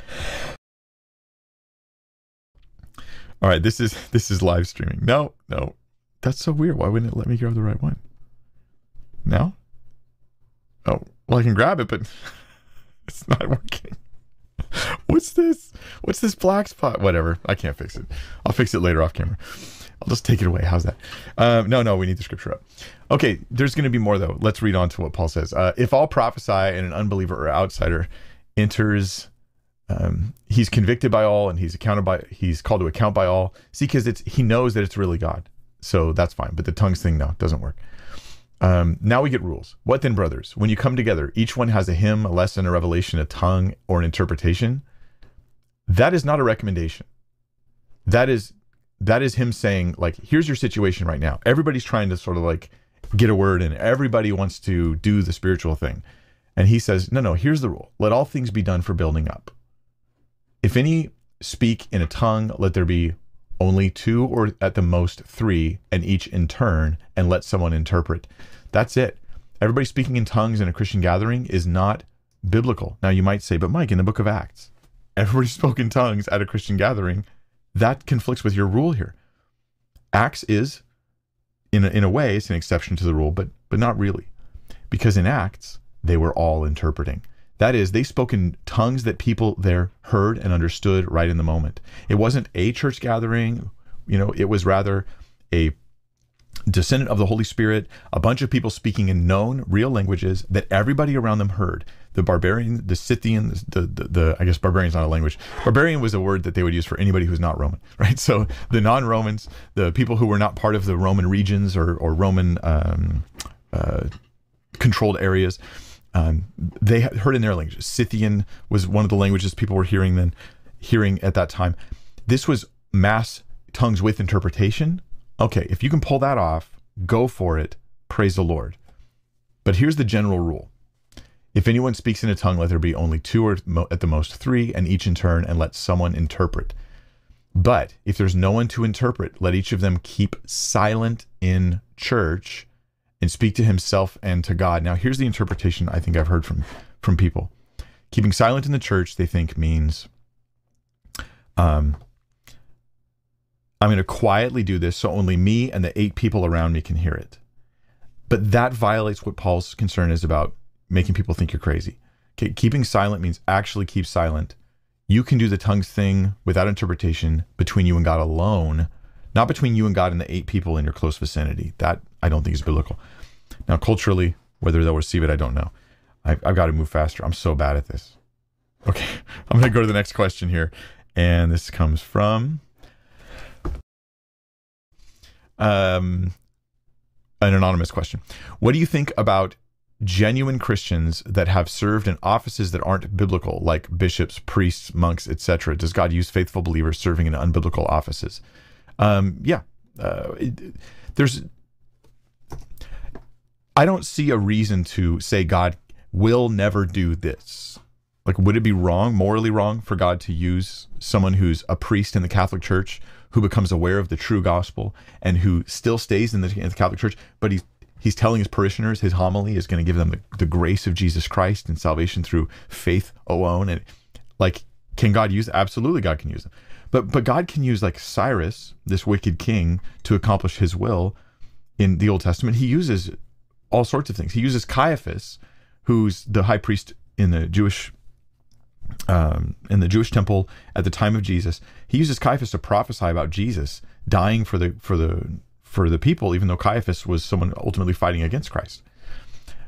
All right. This is this is live streaming. No. No. That's so weird. Why wouldn't it let me grab the right one? No? Oh. Well, I can grab it, but it's not working. What's this? What's this black spot? Whatever. I can't fix it. I'll fix it later off camera. I'll just take it away. How's that? Um, no, no, we need the scripture up. Okay, there's going to be more, though. Let's read on to what Paul says. Uh, if all prophesy and an unbeliever or outsider enters, um, he's convicted by all and he's accounted by, he's called to account by all. See, because it's he knows that it's really God. So that's fine. But the tongues thing, no, doesn't work. Um, now we get rules. What then, brothers? When you come together, each one has a hymn, a lesson, a revelation, a tongue, or an interpretation. That is not a recommendation. That is that is him saying, like, here's your situation right now. Everybody's trying to sort of like get a word in. Everybody wants to do the spiritual thing. And he says, no, no, here's the rule. Let all things be done for building up. If any speak in a tongue, let there be only two or at the most three, and each in turn, and let someone interpret. That's it. Everybody speaking in tongues in a Christian gathering is not biblical. Now you might say, but Mike, in the book of Acts, everybody spoke in tongues at a Christian gathering. That conflicts with your rule here. Acts is, in a, in a way, it's an exception to the rule, but but not really. Because in Acts, they were all interpreting. That is, they spoke in tongues that people there heard and understood right in the moment. It wasn't a church gathering, you know, it was rather a descendant of the Holy Spirit, a bunch of people speaking in known, real languages that everybody around them heard. The barbarian, the Scythian, the, the, the I guess barbarian is not a language. Barbarian was a word that they would use for anybody who's not Roman, right? So the non-Romans, the people who were not part of the Roman regions or, or Roman um, uh, controlled areas, um, they heard in their language. Scythian was one of the languages people were hearing then, hearing at that time. This was mass tongues with interpretation. Okay, if you can pull that off, go for it. Praise the Lord. But here's the general rule. If anyone speaks in a tongue, let there be only two or at the most three, and each in turn, and let someone interpret. But if there's no one to interpret, let each of them keep silent in church and speak to himself and to God. Now, here's the interpretation I think I've heard from, from people. Keeping silent in the church, they think means, um, I'm going to quietly do this so only me and the eight people around me can hear it. But that violates what Paul's concern is about, making people think you're crazy. Okay, keeping silent means actually keep silent. You can do the tongues thing without interpretation between you and God alone, not between you and God and the eight people in your close vicinity. That I don't think is biblical. Now, culturally, whether they'll receive it, I don't know. I've, I've got to move faster. I'm so bad at this. Okay, I'm going to go to the next question here. And this comes from um, an anonymous question. What do you think about genuine Christians that have served in offices that aren't biblical, like bishops, priests, monks, et cetera? Does God use faithful believers serving in unbiblical offices? Um, yeah, uh, it, there's. I don't see a reason to say God will never do this. Like, would it be wrong, morally wrong, for God to use someone who's a priest in the Catholic Church, who becomes aware of the true gospel and who still stays in the, in the Catholic Church, but he's He's telling his parishioners his homily is going to give them the, the grace of Jesus Christ and salvation through faith alone? And like, can God use? Absolutely, God can use them. But but God can use like Cyrus, this wicked king, to accomplish his will. In the Old Testament, he uses all sorts of things. He uses Caiaphas, who's the high priest in the Jewish um, in the Jewish temple at the time of Jesus. He uses Caiaphas to prophesy about Jesus dying for the for the for the people, even though Caiaphas was someone ultimately fighting against Christ.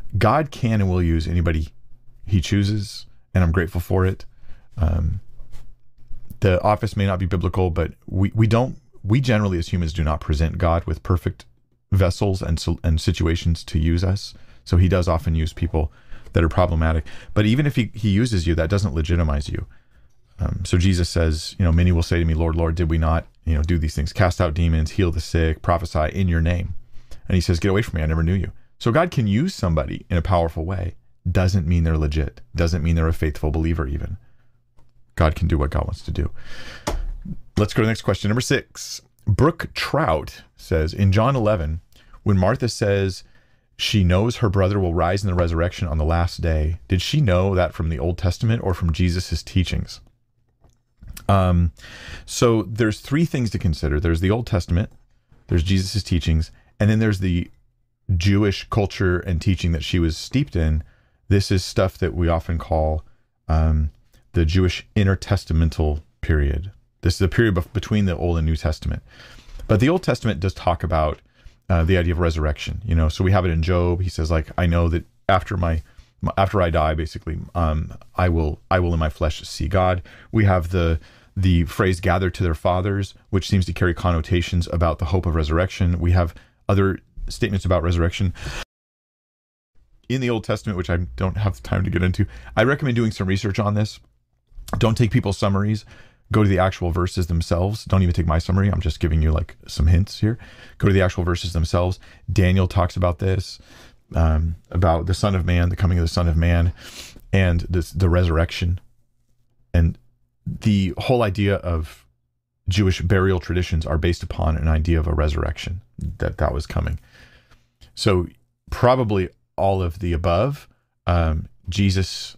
God can and will use anybody he chooses, and I'm grateful for it. Um, the office may not be biblical, but we, we don't, we generally as humans do not present God with perfect vessels and, and situations to use us. So he does often use people that are problematic. But even if he, he uses you, that doesn't legitimize you. Um, so Jesus says, you know, many will say to me, Lord, Lord, did we not, you know, do these things, cast out demons, heal the sick, prophesy in your name? And he says, get away from me, I never knew you. So God can use somebody in a powerful way. Doesn't mean they're legit. Doesn't mean they're a faithful believer even. God can do what God wants to do. Let's go to the next question. Number six. Brooke Trout says, in John eleven, when Martha says she knows her brother will rise in the resurrection on the last day, did she know that from the Old Testament or from Jesus's teachings? Um, so there's three things to consider. There's the Old Testament, there's Jesus's teachings, and then there's the Jewish culture and teaching that she was steeped in. This is stuff that we often call um, the Jewish intertestamental period. This is the period bef- between the Old and New Testament. But the Old Testament does talk about uh, the idea of resurrection. You know, so we have it in Job. He says, like, I know that after my after I die, basically, um, I will I will in my flesh see God. We have the the phrase "gathered to their fathers," which seems to carry connotations about the hope of resurrection. We have other statements about resurrection in the Old Testament, which I don't have time to get into. I recommend doing some research on this. Don't take people's summaries. Go to the actual verses themselves. Don't even take my summary. I'm just giving you like some hints here. Go to the actual verses themselves. Daniel talks about this, um, about the Son of Man, the coming of the Son of Man, and this, the resurrection. And the whole idea of Jewish burial traditions are based upon an idea of a resurrection, that that was coming. So probably all of the above, um, Jesus...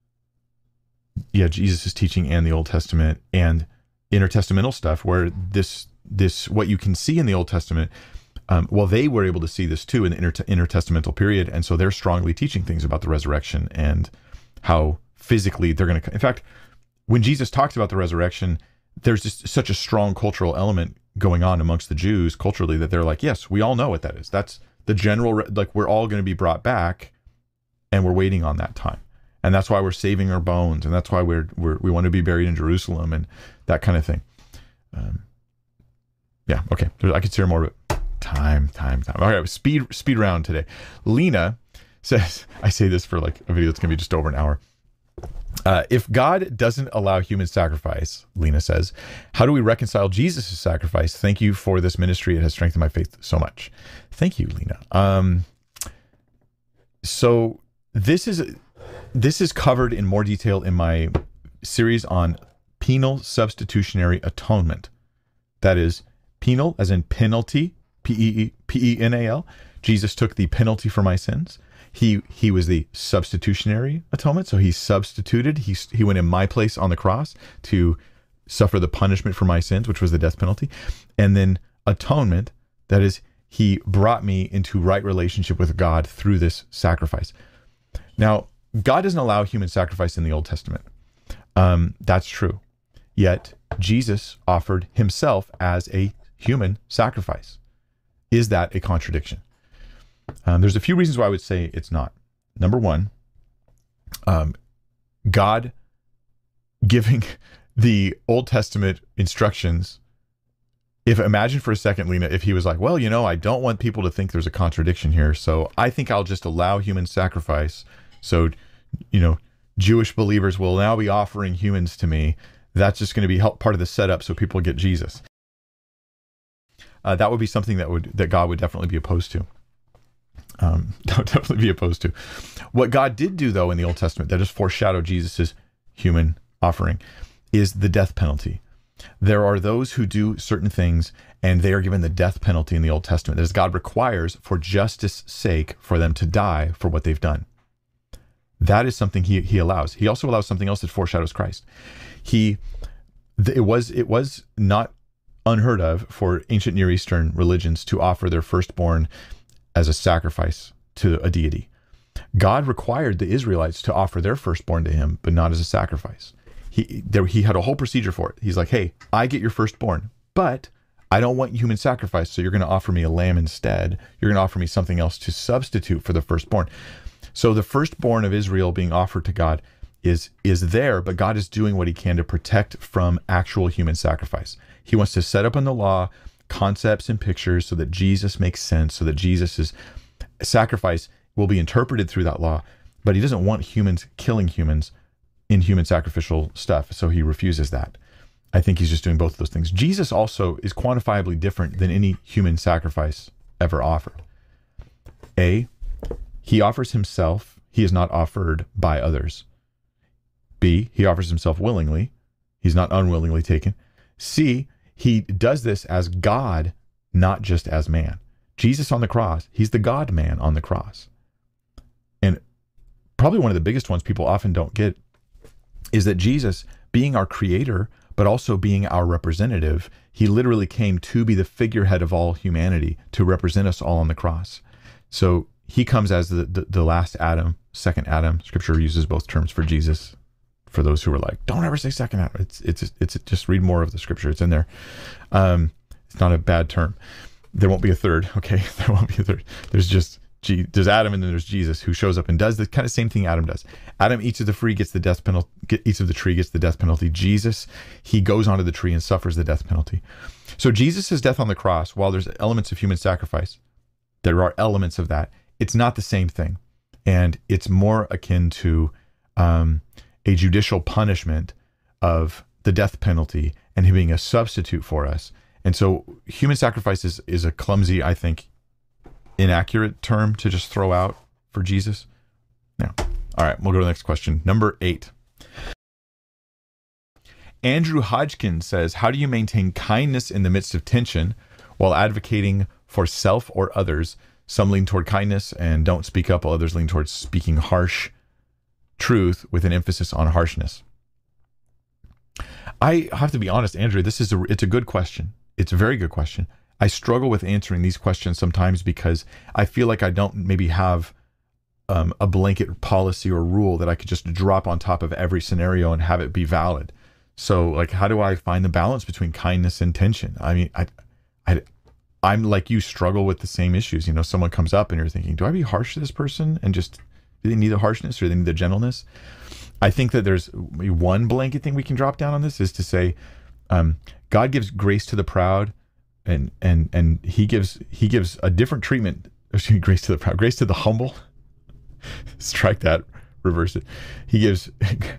yeah, Jesus' teaching and the Old Testament and intertestamental stuff, where this, this what you can see in the Old Testament, um, well, they were able to see this too in the inter- intertestamental period, and so they're strongly teaching things about the resurrection and how physically they're going to... In fact, when Jesus talks about the resurrection, there's just such a strong cultural element going on amongst the Jews culturally that they're like, yes, we all know what that is. That's the general, re- like we're all going to be brought back, and we're waiting on that time. And that's why we're saving our bones, and that's why we're, we're we want to be buried in Jerusalem and that kind of thing. Um, yeah, okay. I could share more, but time, time, time. All right, speed speed round today. Lena says, I say this for like a video that's going to be just over an hour. Uh, if God doesn't allow human sacrifice, Lena says, how do we reconcile Jesus' sacrifice? Thank you for this ministry. It has strengthened my faith so much. Thank you, Lena. Um, so this is... This is covered in more detail in my series on penal substitutionary atonement. That is penal as in penalty, P E E N A L. Jesus took the penalty for my sins. He he was the substitutionary atonement. So he substituted. He, he went in my place on the cross to suffer the punishment for my sins, which was the death penalty. And then atonement, that is, he brought me into right relationship with God through this sacrifice. Now, God doesn't allow human sacrifice in the Old Testament. Um, that's true. Yet Jesus offered himself as a human sacrifice. Is that a contradiction? Um, there's a few reasons why I would say it's not. Number one, um, God giving the Old Testament instructions. If imagine for a second, Lena, if he was like, well, you know, I don't want people to think there's a contradiction here, so I think I'll just allow human sacrifice. So, you know, Jewish believers will now be offering humans to me. That's just going to be help part of the setup so people get Jesus. Uh, that would be something that would that God would definitely be opposed to. Um, that would definitely be opposed to. What God did do, though, in the Old Testament that just foreshadowed Jesus's human offering is the death penalty. There are those who do certain things, and they are given the death penalty in the Old Testament, as God requires for justice' sake for them to die for what they've done. That is something he he allows. He also allows something else that foreshadows Christ. He, it was it was not unheard of for ancient Near Eastern religions to offer their firstborn as a sacrifice to a deity. God required the Israelites to offer their firstborn to him, but not as a sacrifice. He there he had a whole procedure for it. He's like, hey, I get your firstborn, but I don't want human sacrifice, so you're going to offer me a lamb instead. You're going to offer me something else to substitute for the firstborn. So the firstborn of Israel being offered to God is is there, but God is doing what he can to protect from actual human sacrifice. He wants to set up in the law concepts and pictures so that Jesus makes sense, so that Jesus's sacrifice will be interpreted through that law, but he doesn't want humans killing humans in human sacrificial stuff, so he refuses that. I think he's just doing both of those things. Jesus also is quantifiably different than any human sacrifice ever offered. A, he offers himself. He is not offered by others. B, he offers himself willingly. He's not unwillingly taken. C, he does this as God, not just as man. Jesus on the cross, he's the God man on the cross. And probably one of the biggest ones people often don't get is that Jesus, being our creator, but also being our representative, he literally came to be the figurehead of all humanity, to represent us all on the cross. So he comes as the, the, the last Adam, second Adam. Scripture uses both terms for Jesus. For those who are like, don't ever say second Adam. It's, it's, it's just read more of the scripture. It's in there. Um, it's not a bad term. There won't be a third. Okay. There won't be a third. There's just, G, there's Adam and then there's Jesus who shows up and does the kind of same thing Adam does. Adam eats of the free, gets the death penalty, get, eats of the tree, gets the death penalty. Jesus, he goes onto the tree and suffers the death penalty. So Jesus' death on the cross, while there's elements of human sacrifice, there are elements of that. It's not the same thing. And it's more akin to, um, a judicial punishment of the death penalty and him being a substitute for us. And so human sacrifice is, is a clumsy, I think, inaccurate term to just throw out for Jesus. Now, all right, we'll go to the next question. Number eight. Andrew Hodgkin says, how do you maintain kindness in the midst of tension while advocating for self or others? Some lean toward kindness and don't speak up, while others lean towards speaking harsh truth with an emphasis on harshness. I have to be honest, Andrew, this is a, it's a good question. It's a very good question. I struggle with answering these questions sometimes because I feel like I don't maybe have um, a blanket policy or rule that I could just drop on top of every scenario and have it be valid. So like, how do I find the balance between kindness and tension? I mean, I, I, I'm like you, struggle with the same issues. You know, someone comes up and you're thinking, do I be harsh to this person and just, do they need the harshness or do they need the gentleness? I think that there's one blanket thing we can drop down on this is to say, um, God gives grace to the proud, and and and he gives he gives a different treatment. Excuse me, grace to the proud, grace to the humble. Strike that, reverse it. He gives.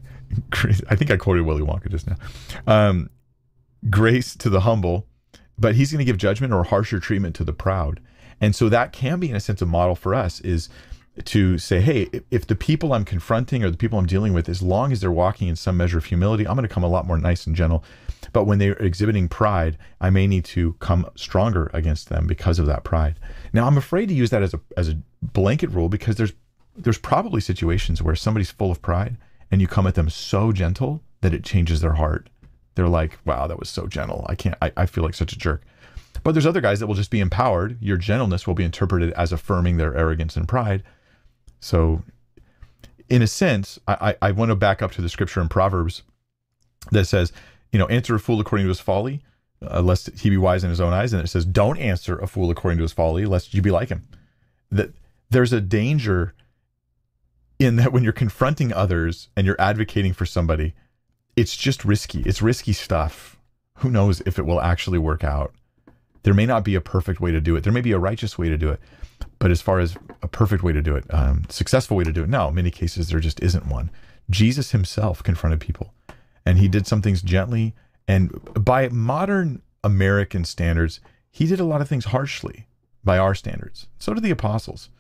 I think I quoted Willy Wonka just now. Um, grace to the humble, but he's going to give judgment or harsher treatment to the proud. And so that can be, in a sense, a model for us is to say, hey, if the people I'm confronting or the people I'm dealing with, as long as they're walking in some measure of humility, I'm going to come a lot more nice and gentle. But when they're exhibiting pride, I may need to come stronger against them because of that pride. Now, I'm afraid to use that as a as a blanket rule because there's there's probably situations where somebody's full of pride and you come at them so gentle that it changes their heart. They're like, wow, that was so gentle. I can't, I, I feel like such a jerk. But there's other guys that will just be empowered. Your gentleness will be interpreted as affirming their arrogance and pride. So in a sense, I, I, I want to back up to the scripture in Proverbs that says, you know, answer a fool according to his folly, uh, lest he be wise in his own eyes. And it says, don't answer a fool according to his folly, lest you be like him. That there's a danger in that when you're confronting others and you're advocating for somebody, it's just risky. It's risky stuff. Who knows if it will actually work out? There may not be a perfect way to do it. There may be a righteous way to do it. But as far as a perfect way to do it, um, successful way to do it, no, in many cases, there just isn't one. Jesus himself confronted people, and he did some things gently. And by modern American standards, he did a lot of things harshly by our standards. So did the apostles.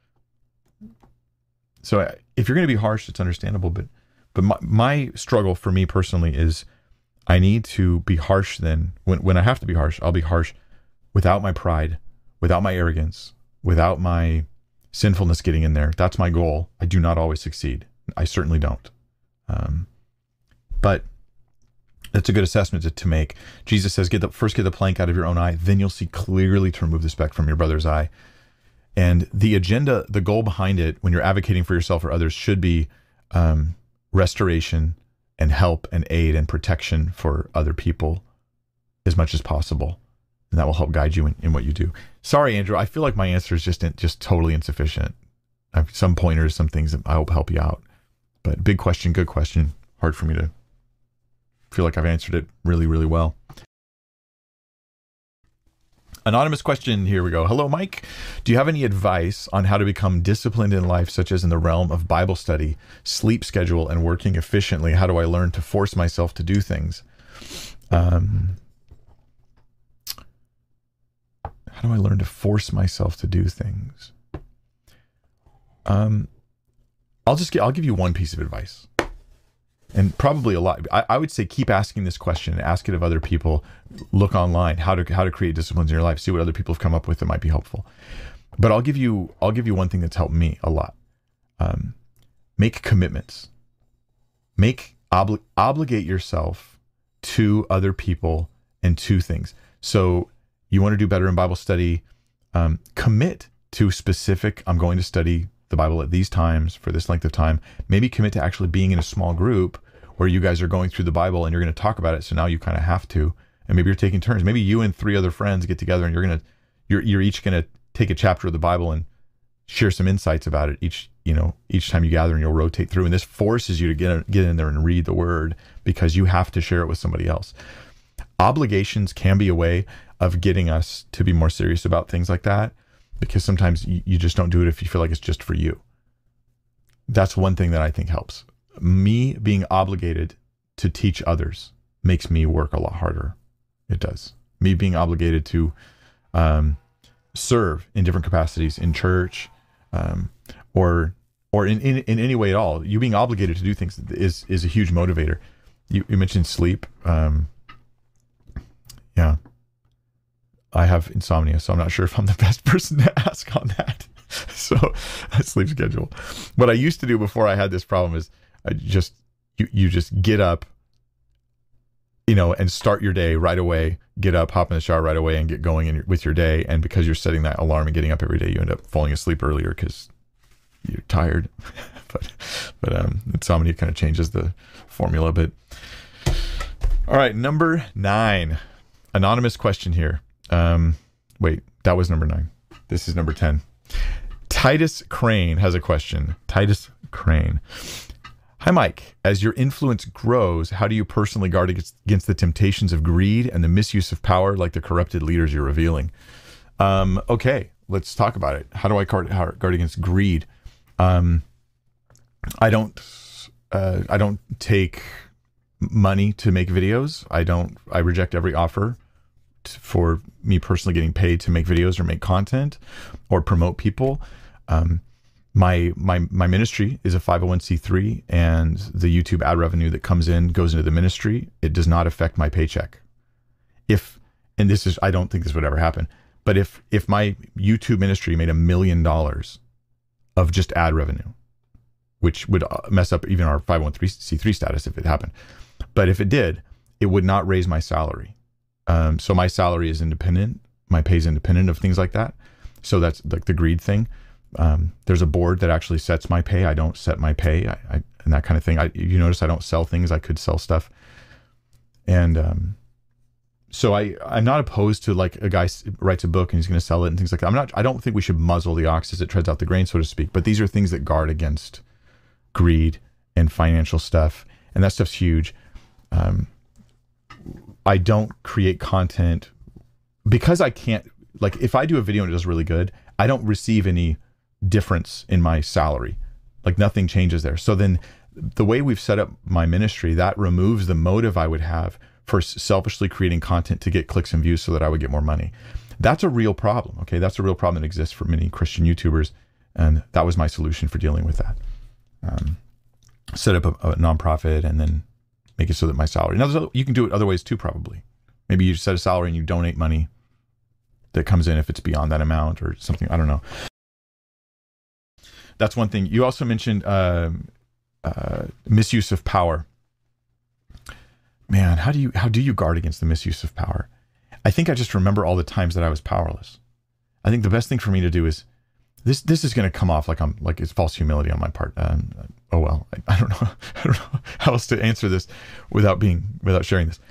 So if you're going to be harsh, it's understandable. But but my, my struggle for me personally is I need to be harsh then. When, when I have to be harsh, I'll be harsh without my pride, without my arrogance, without my sinfulness getting in there. That's my goal. I do not always succeed. I certainly don't. Um, but that's a good assessment to, to make. Jesus says, "Get the first get the plank out of your own eye, then you'll see clearly to remove the speck from your brother's eye." And the agenda, the goal behind it, when you're advocating for yourself or others, should be um, restoration and help and aid and protection for other people as much as possible. And that will help guide you in, in what you do. Sorry, Andrew, I feel like my answer is just just totally insufficient. I have some pointers, some things that I hope help you out. But big question, good question. Hard for me to feel like I've answered it really, really well. Anonymous question, here we go. Hello, Mike. Do you have any advice on how to become disciplined in life, such as in the realm of Bible study, sleep schedule, and working efficiently? How do I learn to force myself to do things? Um, how do I learn to force myself to do things? Um, I'll just get, I'll give you one piece of advice. And probably a lot. I, I would say keep asking this question, ask it of other people, look online, how to how to create disciplines in your life, see what other people have come up with that might be helpful. But I'll give you I'll give you one thing that's helped me a lot. Um, make commitments. Make obli obligate yourself to other people and to things. So you want to do better in Bible study, um, commit to specific, I'm going to study the Bible at these times for this length of time. Maybe commit to actually being in a small group where you guys are going through the Bible and you're going to talk about it. So now you kind of have to, and maybe you're taking turns. Maybe you and three other friends get together and you're going to, you're, you're each going to take a chapter of the Bible and share some insights about it each, you know, each time you gather, and you'll rotate through. And this forces you to get, get in there and read the word because you have to share it with somebody else. Obligations can be a way of getting us to be more serious about things like that, because sometimes you, you just don't do it if you feel like it's just for you. That's one thing that I think helps. Me being obligated to teach others makes me work a lot harder. It does. Me being obligated to um, serve in different capacities in church, um, or or in, in in any way at all. You being obligated to do things is is a huge motivator. You, you mentioned sleep. Um, yeah. I have insomnia, so I'm not sure if I'm the best person to ask on that. So, sleep schedule. What I used to do before I had this problem is I just, you, you just get up, you know, and start your day right away, get up, hop in the shower right away and get going in your, with your day. And because you're setting that alarm and getting up every day, you end up falling asleep earlier because you're tired. but, but, um, insomnia kind of changes the formula a bit. All right. Number nine, anonymous question here. Um, wait, that was number nine. This is number ten. Titus Crane has a question. Titus Crane. Hi, Mike. As your influence grows, how do you personally guard against, against the temptations of greed and the misuse of power like the corrupted leaders you're revealing? Um, okay, let's talk about it. How do I guard, how, guard against greed? Um, I don't, uh, I don't take money to make videos. I don't, I reject every offer for me personally getting paid to make videos or make content or promote people. Um, my, my, my ministry is a five oh one c three, and the YouTube ad revenue that comes in goes into the ministry. It does not affect my paycheck. If, and this is, I don't think this would ever happen, but if, if my YouTube ministry made a million dollars of just ad revenue, which would mess up even our five oh one c three status if it happened. But if it did, it would not raise my salary. Um, so my salary is independent. My pay is independent of things like that. So that's like the greed thing. Um, there's a board that actually sets my pay. I don't set my pay I, I, and that kind of thing. I, you notice I don't sell things. I could sell stuff. And um, so I, I'm not opposed to like a guy writes a book and he's going to sell it and things like that. I'm not, I don't think we should muzzle the ox as it treads out the grain, so to speak. But these are things that guard against greed and financial stuff. And that stuff's huge. Um, I don't create content because I can't, like if I do a video and it does really good, I don't receive any difference in my salary. Like nothing changes there. So then the way we've set up my ministry, that removes the motive I would have for selfishly creating content to get clicks and views so that I would get more money. That's a real problem. Okay. That's a real problem that exists for many Christian YouTubers. And that was my solution for dealing with that. Um, set up a, a nonprofit and then make it so that my salary. Now, other, you can do it other ways too, probably. Maybe you set a salary and you donate money that comes in if it's beyond that amount or something. I don't know. That's one thing. You also mentioned um, uh, misuse of power. Man, how do you how do you guard against the misuse of power? I think I just remember all the times that I was powerless. I think the best thing for me to do is this. This is going to come off like I'm like it's false humility on my part. Um, oh well, I, I don't know. I don't know how else to answer this without being without sharing this.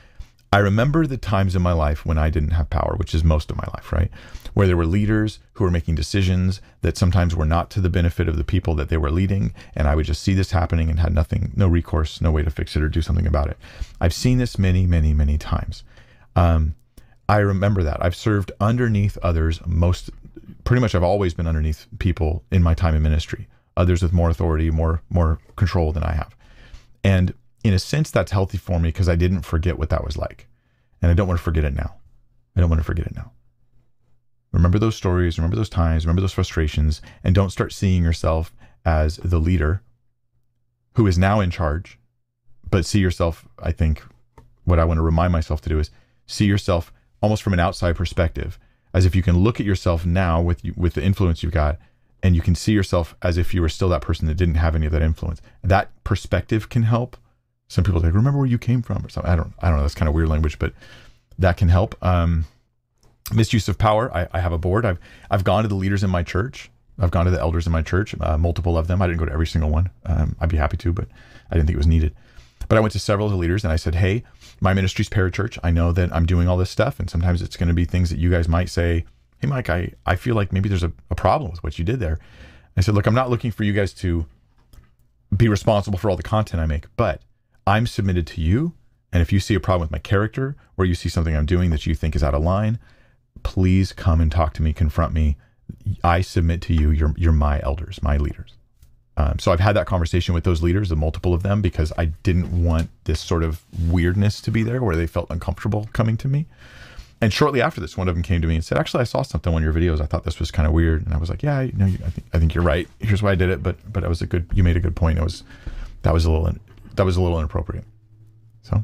I remember the times in my life when I didn't have power, which is most of my life, right? Where there were leaders who were making decisions that sometimes were not to the benefit of the people that they were leading. And I would just see this happening and had nothing, no recourse, no way to fix it or do something about it. I've seen this many, many, many times. Um, I remember that. I've served underneath others most, pretty much I've always been underneath people in my time in ministry, others with more authority, more, more control than I have. And in a sense, that's healthy for me because I didn't forget what that was like. And I don't want to forget it now. I don't want to forget it now. Remember those stories, remember those times, remember those frustrations, and don't start seeing yourself as the leader who is now in charge, but see yourself, I think, what I want to remind myself to do is see yourself almost from an outside perspective, as if you can look at yourself now with you, with the influence you've got, and you can see yourself as if you were still that person that didn't have any of that influence. That perspective can help. Some people like, remember where you came from or something. I don't, I don't know. That's kind of weird language, but that can help. Um, misuse of power. I, I have a board. I've, I've gone to the leaders in my church. I've gone to the elders in my church, uh, multiple of them. I didn't go to every single one. Um, I'd be happy to, but I didn't think it was needed. But I went to several of the leaders and I said, hey, my ministry's parachurch. I know that I'm doing all this stuff. And sometimes it's going to be things that you guys might say, hey, Mike, I, I feel like maybe there's a, a problem with what you did there. I said, look, I'm not looking for you guys to be responsible for all the content I make, but I'm submitted to you. And if you see a problem with my character or you see something I'm doing that you think is out of line, please come and talk to me, confront me. I submit to you. You're, you're my elders, my leaders. Um, so I've had that conversation with those leaders, the multiple of them, because I didn't want this sort of weirdness to be there where they felt uncomfortable coming to me. And shortly after this, one of them came to me and said, actually, I saw something on your videos. I thought this was kind of weird. And I was like, yeah, you know, I think, I think you're right. Here's why I did it. But, but it was a good, you made a good point. It was, that was a little, that was a little inappropriate. So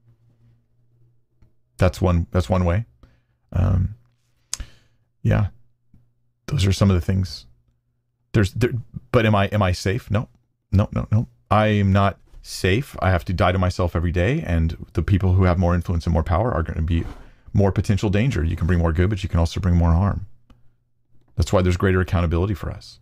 that's one, that's one way. Um, yeah, those are some of the things. There's, there, but am I, am I safe? No, no, no, no. I am not safe. I have to die to myself every day. And the people who have more influence and more power are going to be more potential danger. You can bring more good, but you can also bring more harm. That's why there's greater accountability for us.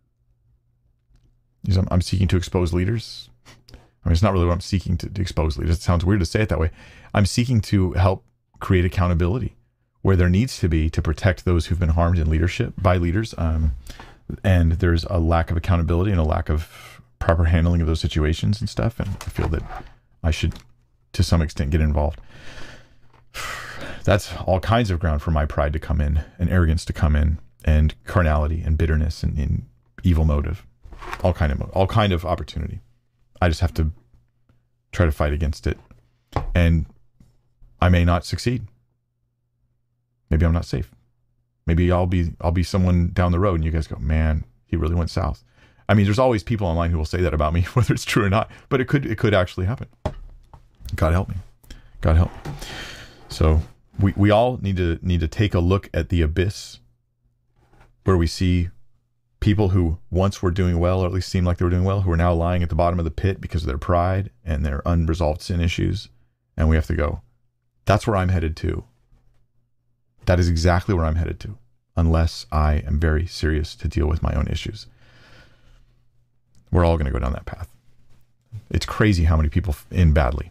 I'm, I'm seeking to expose leaders. I mean, it's not really what I'm seeking to, to expose leaders. It sounds weird to say it that way. I'm seeking to help create accountability where there needs to be to protect those who've been harmed in leadership by leaders. Um, and there's a lack of accountability and a lack of proper handling of those situations and stuff. And I feel that I should, to some extent, get involved. That's all kinds of ground for my pride to come in and arrogance to come in and carnality and bitterness and, and evil motive, all kind of, all kind of opportunity. I just have to try to fight against it, and I may not succeed. Maybe I'm not safe. Maybe I'll be, I'll be someone down the road and you guys go, man, he really went south. I mean, there's always people online who will say that about me, whether it's true or not, but it could, it could actually happen. God help me. God help. So we, we all need to need to take a look at the abyss where we see people who once were doing well, or at least seemed like they were doing well, who are now lying at the bottom of the pit because of their pride and their unresolved sin issues. And we have to go, that's where I'm headed to. That is exactly where I'm headed to, unless I am very serious to deal with my own issues. We're all going to go down that path. It's crazy how many people end badly.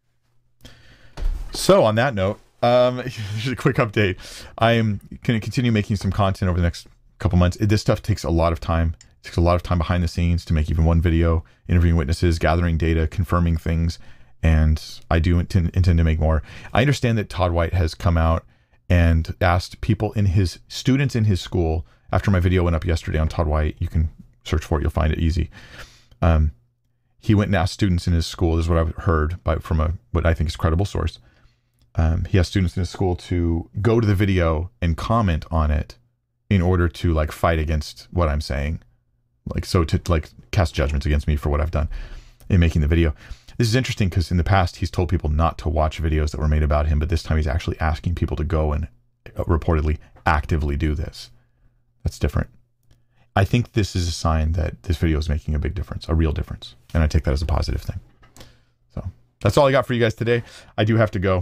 So on that note, um, here's a quick update. I am going to continue making some content over the next couple months. This stuff takes a lot of time. It takes a lot of time behind the scenes to make even one video, interviewing witnesses, gathering data, confirming things. And I do intend, intend to make more. I understand that Todd White has come out and asked people in his, students in his school, after my video went up yesterday on Todd White, you can search for it, you'll find it easy. Um, he went and asked students in his school, this is what I've heard by, from a, what I think is a credible source. Um, he asked students in his school to go to the video and comment on it in order to like fight against what I'm saying. Like, so to like cast judgments against me for what I've done in making the video. This is interesting because in the past, he's told people not to watch videos that were made about him, but this time he's actually asking people to go and uh, reportedly actively do this. That's different. I think this is a sign that this video is making a big difference, a real difference. And I take that as a positive thing. So that's all I got for you guys today. I do have to go.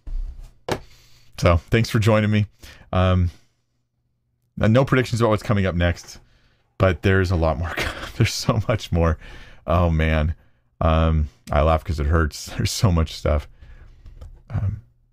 So thanks for joining me. Um, no predictions about what's coming up next, but there's a lot more. There's so much more. Oh man. Um, I laugh because it hurts. There's so much stuff. Um,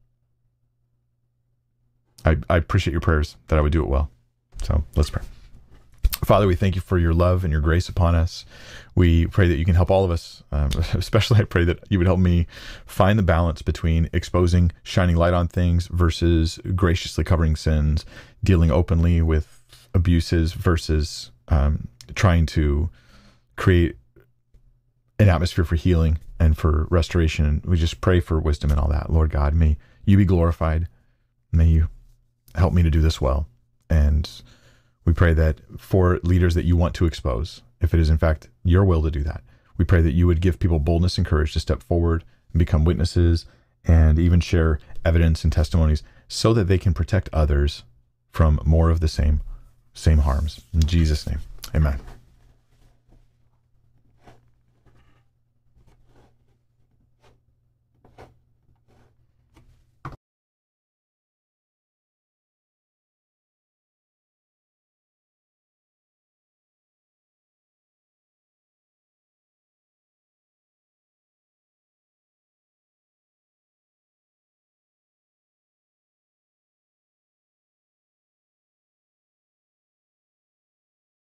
I, I appreciate your prayers that I would do it well. So let's pray. Father, we thank you for your love and your grace upon us. We pray that you can help all of us. Um, especially, I pray that you would help me find the balance between exposing, shining light on things versus graciously covering sins, dealing openly with abuses versus um, trying to create an atmosphere for healing and for restoration. And we just pray for wisdom and all that. Lord God, may you be glorified. May you help me to do this well. And we pray that for leaders that you want to expose, if it is in fact your will to do that, we pray that you would give people boldness and courage to step forward and become witnesses and even share evidence and testimonies so that they can protect others from more of the same, same harms. In Jesus' name, amen.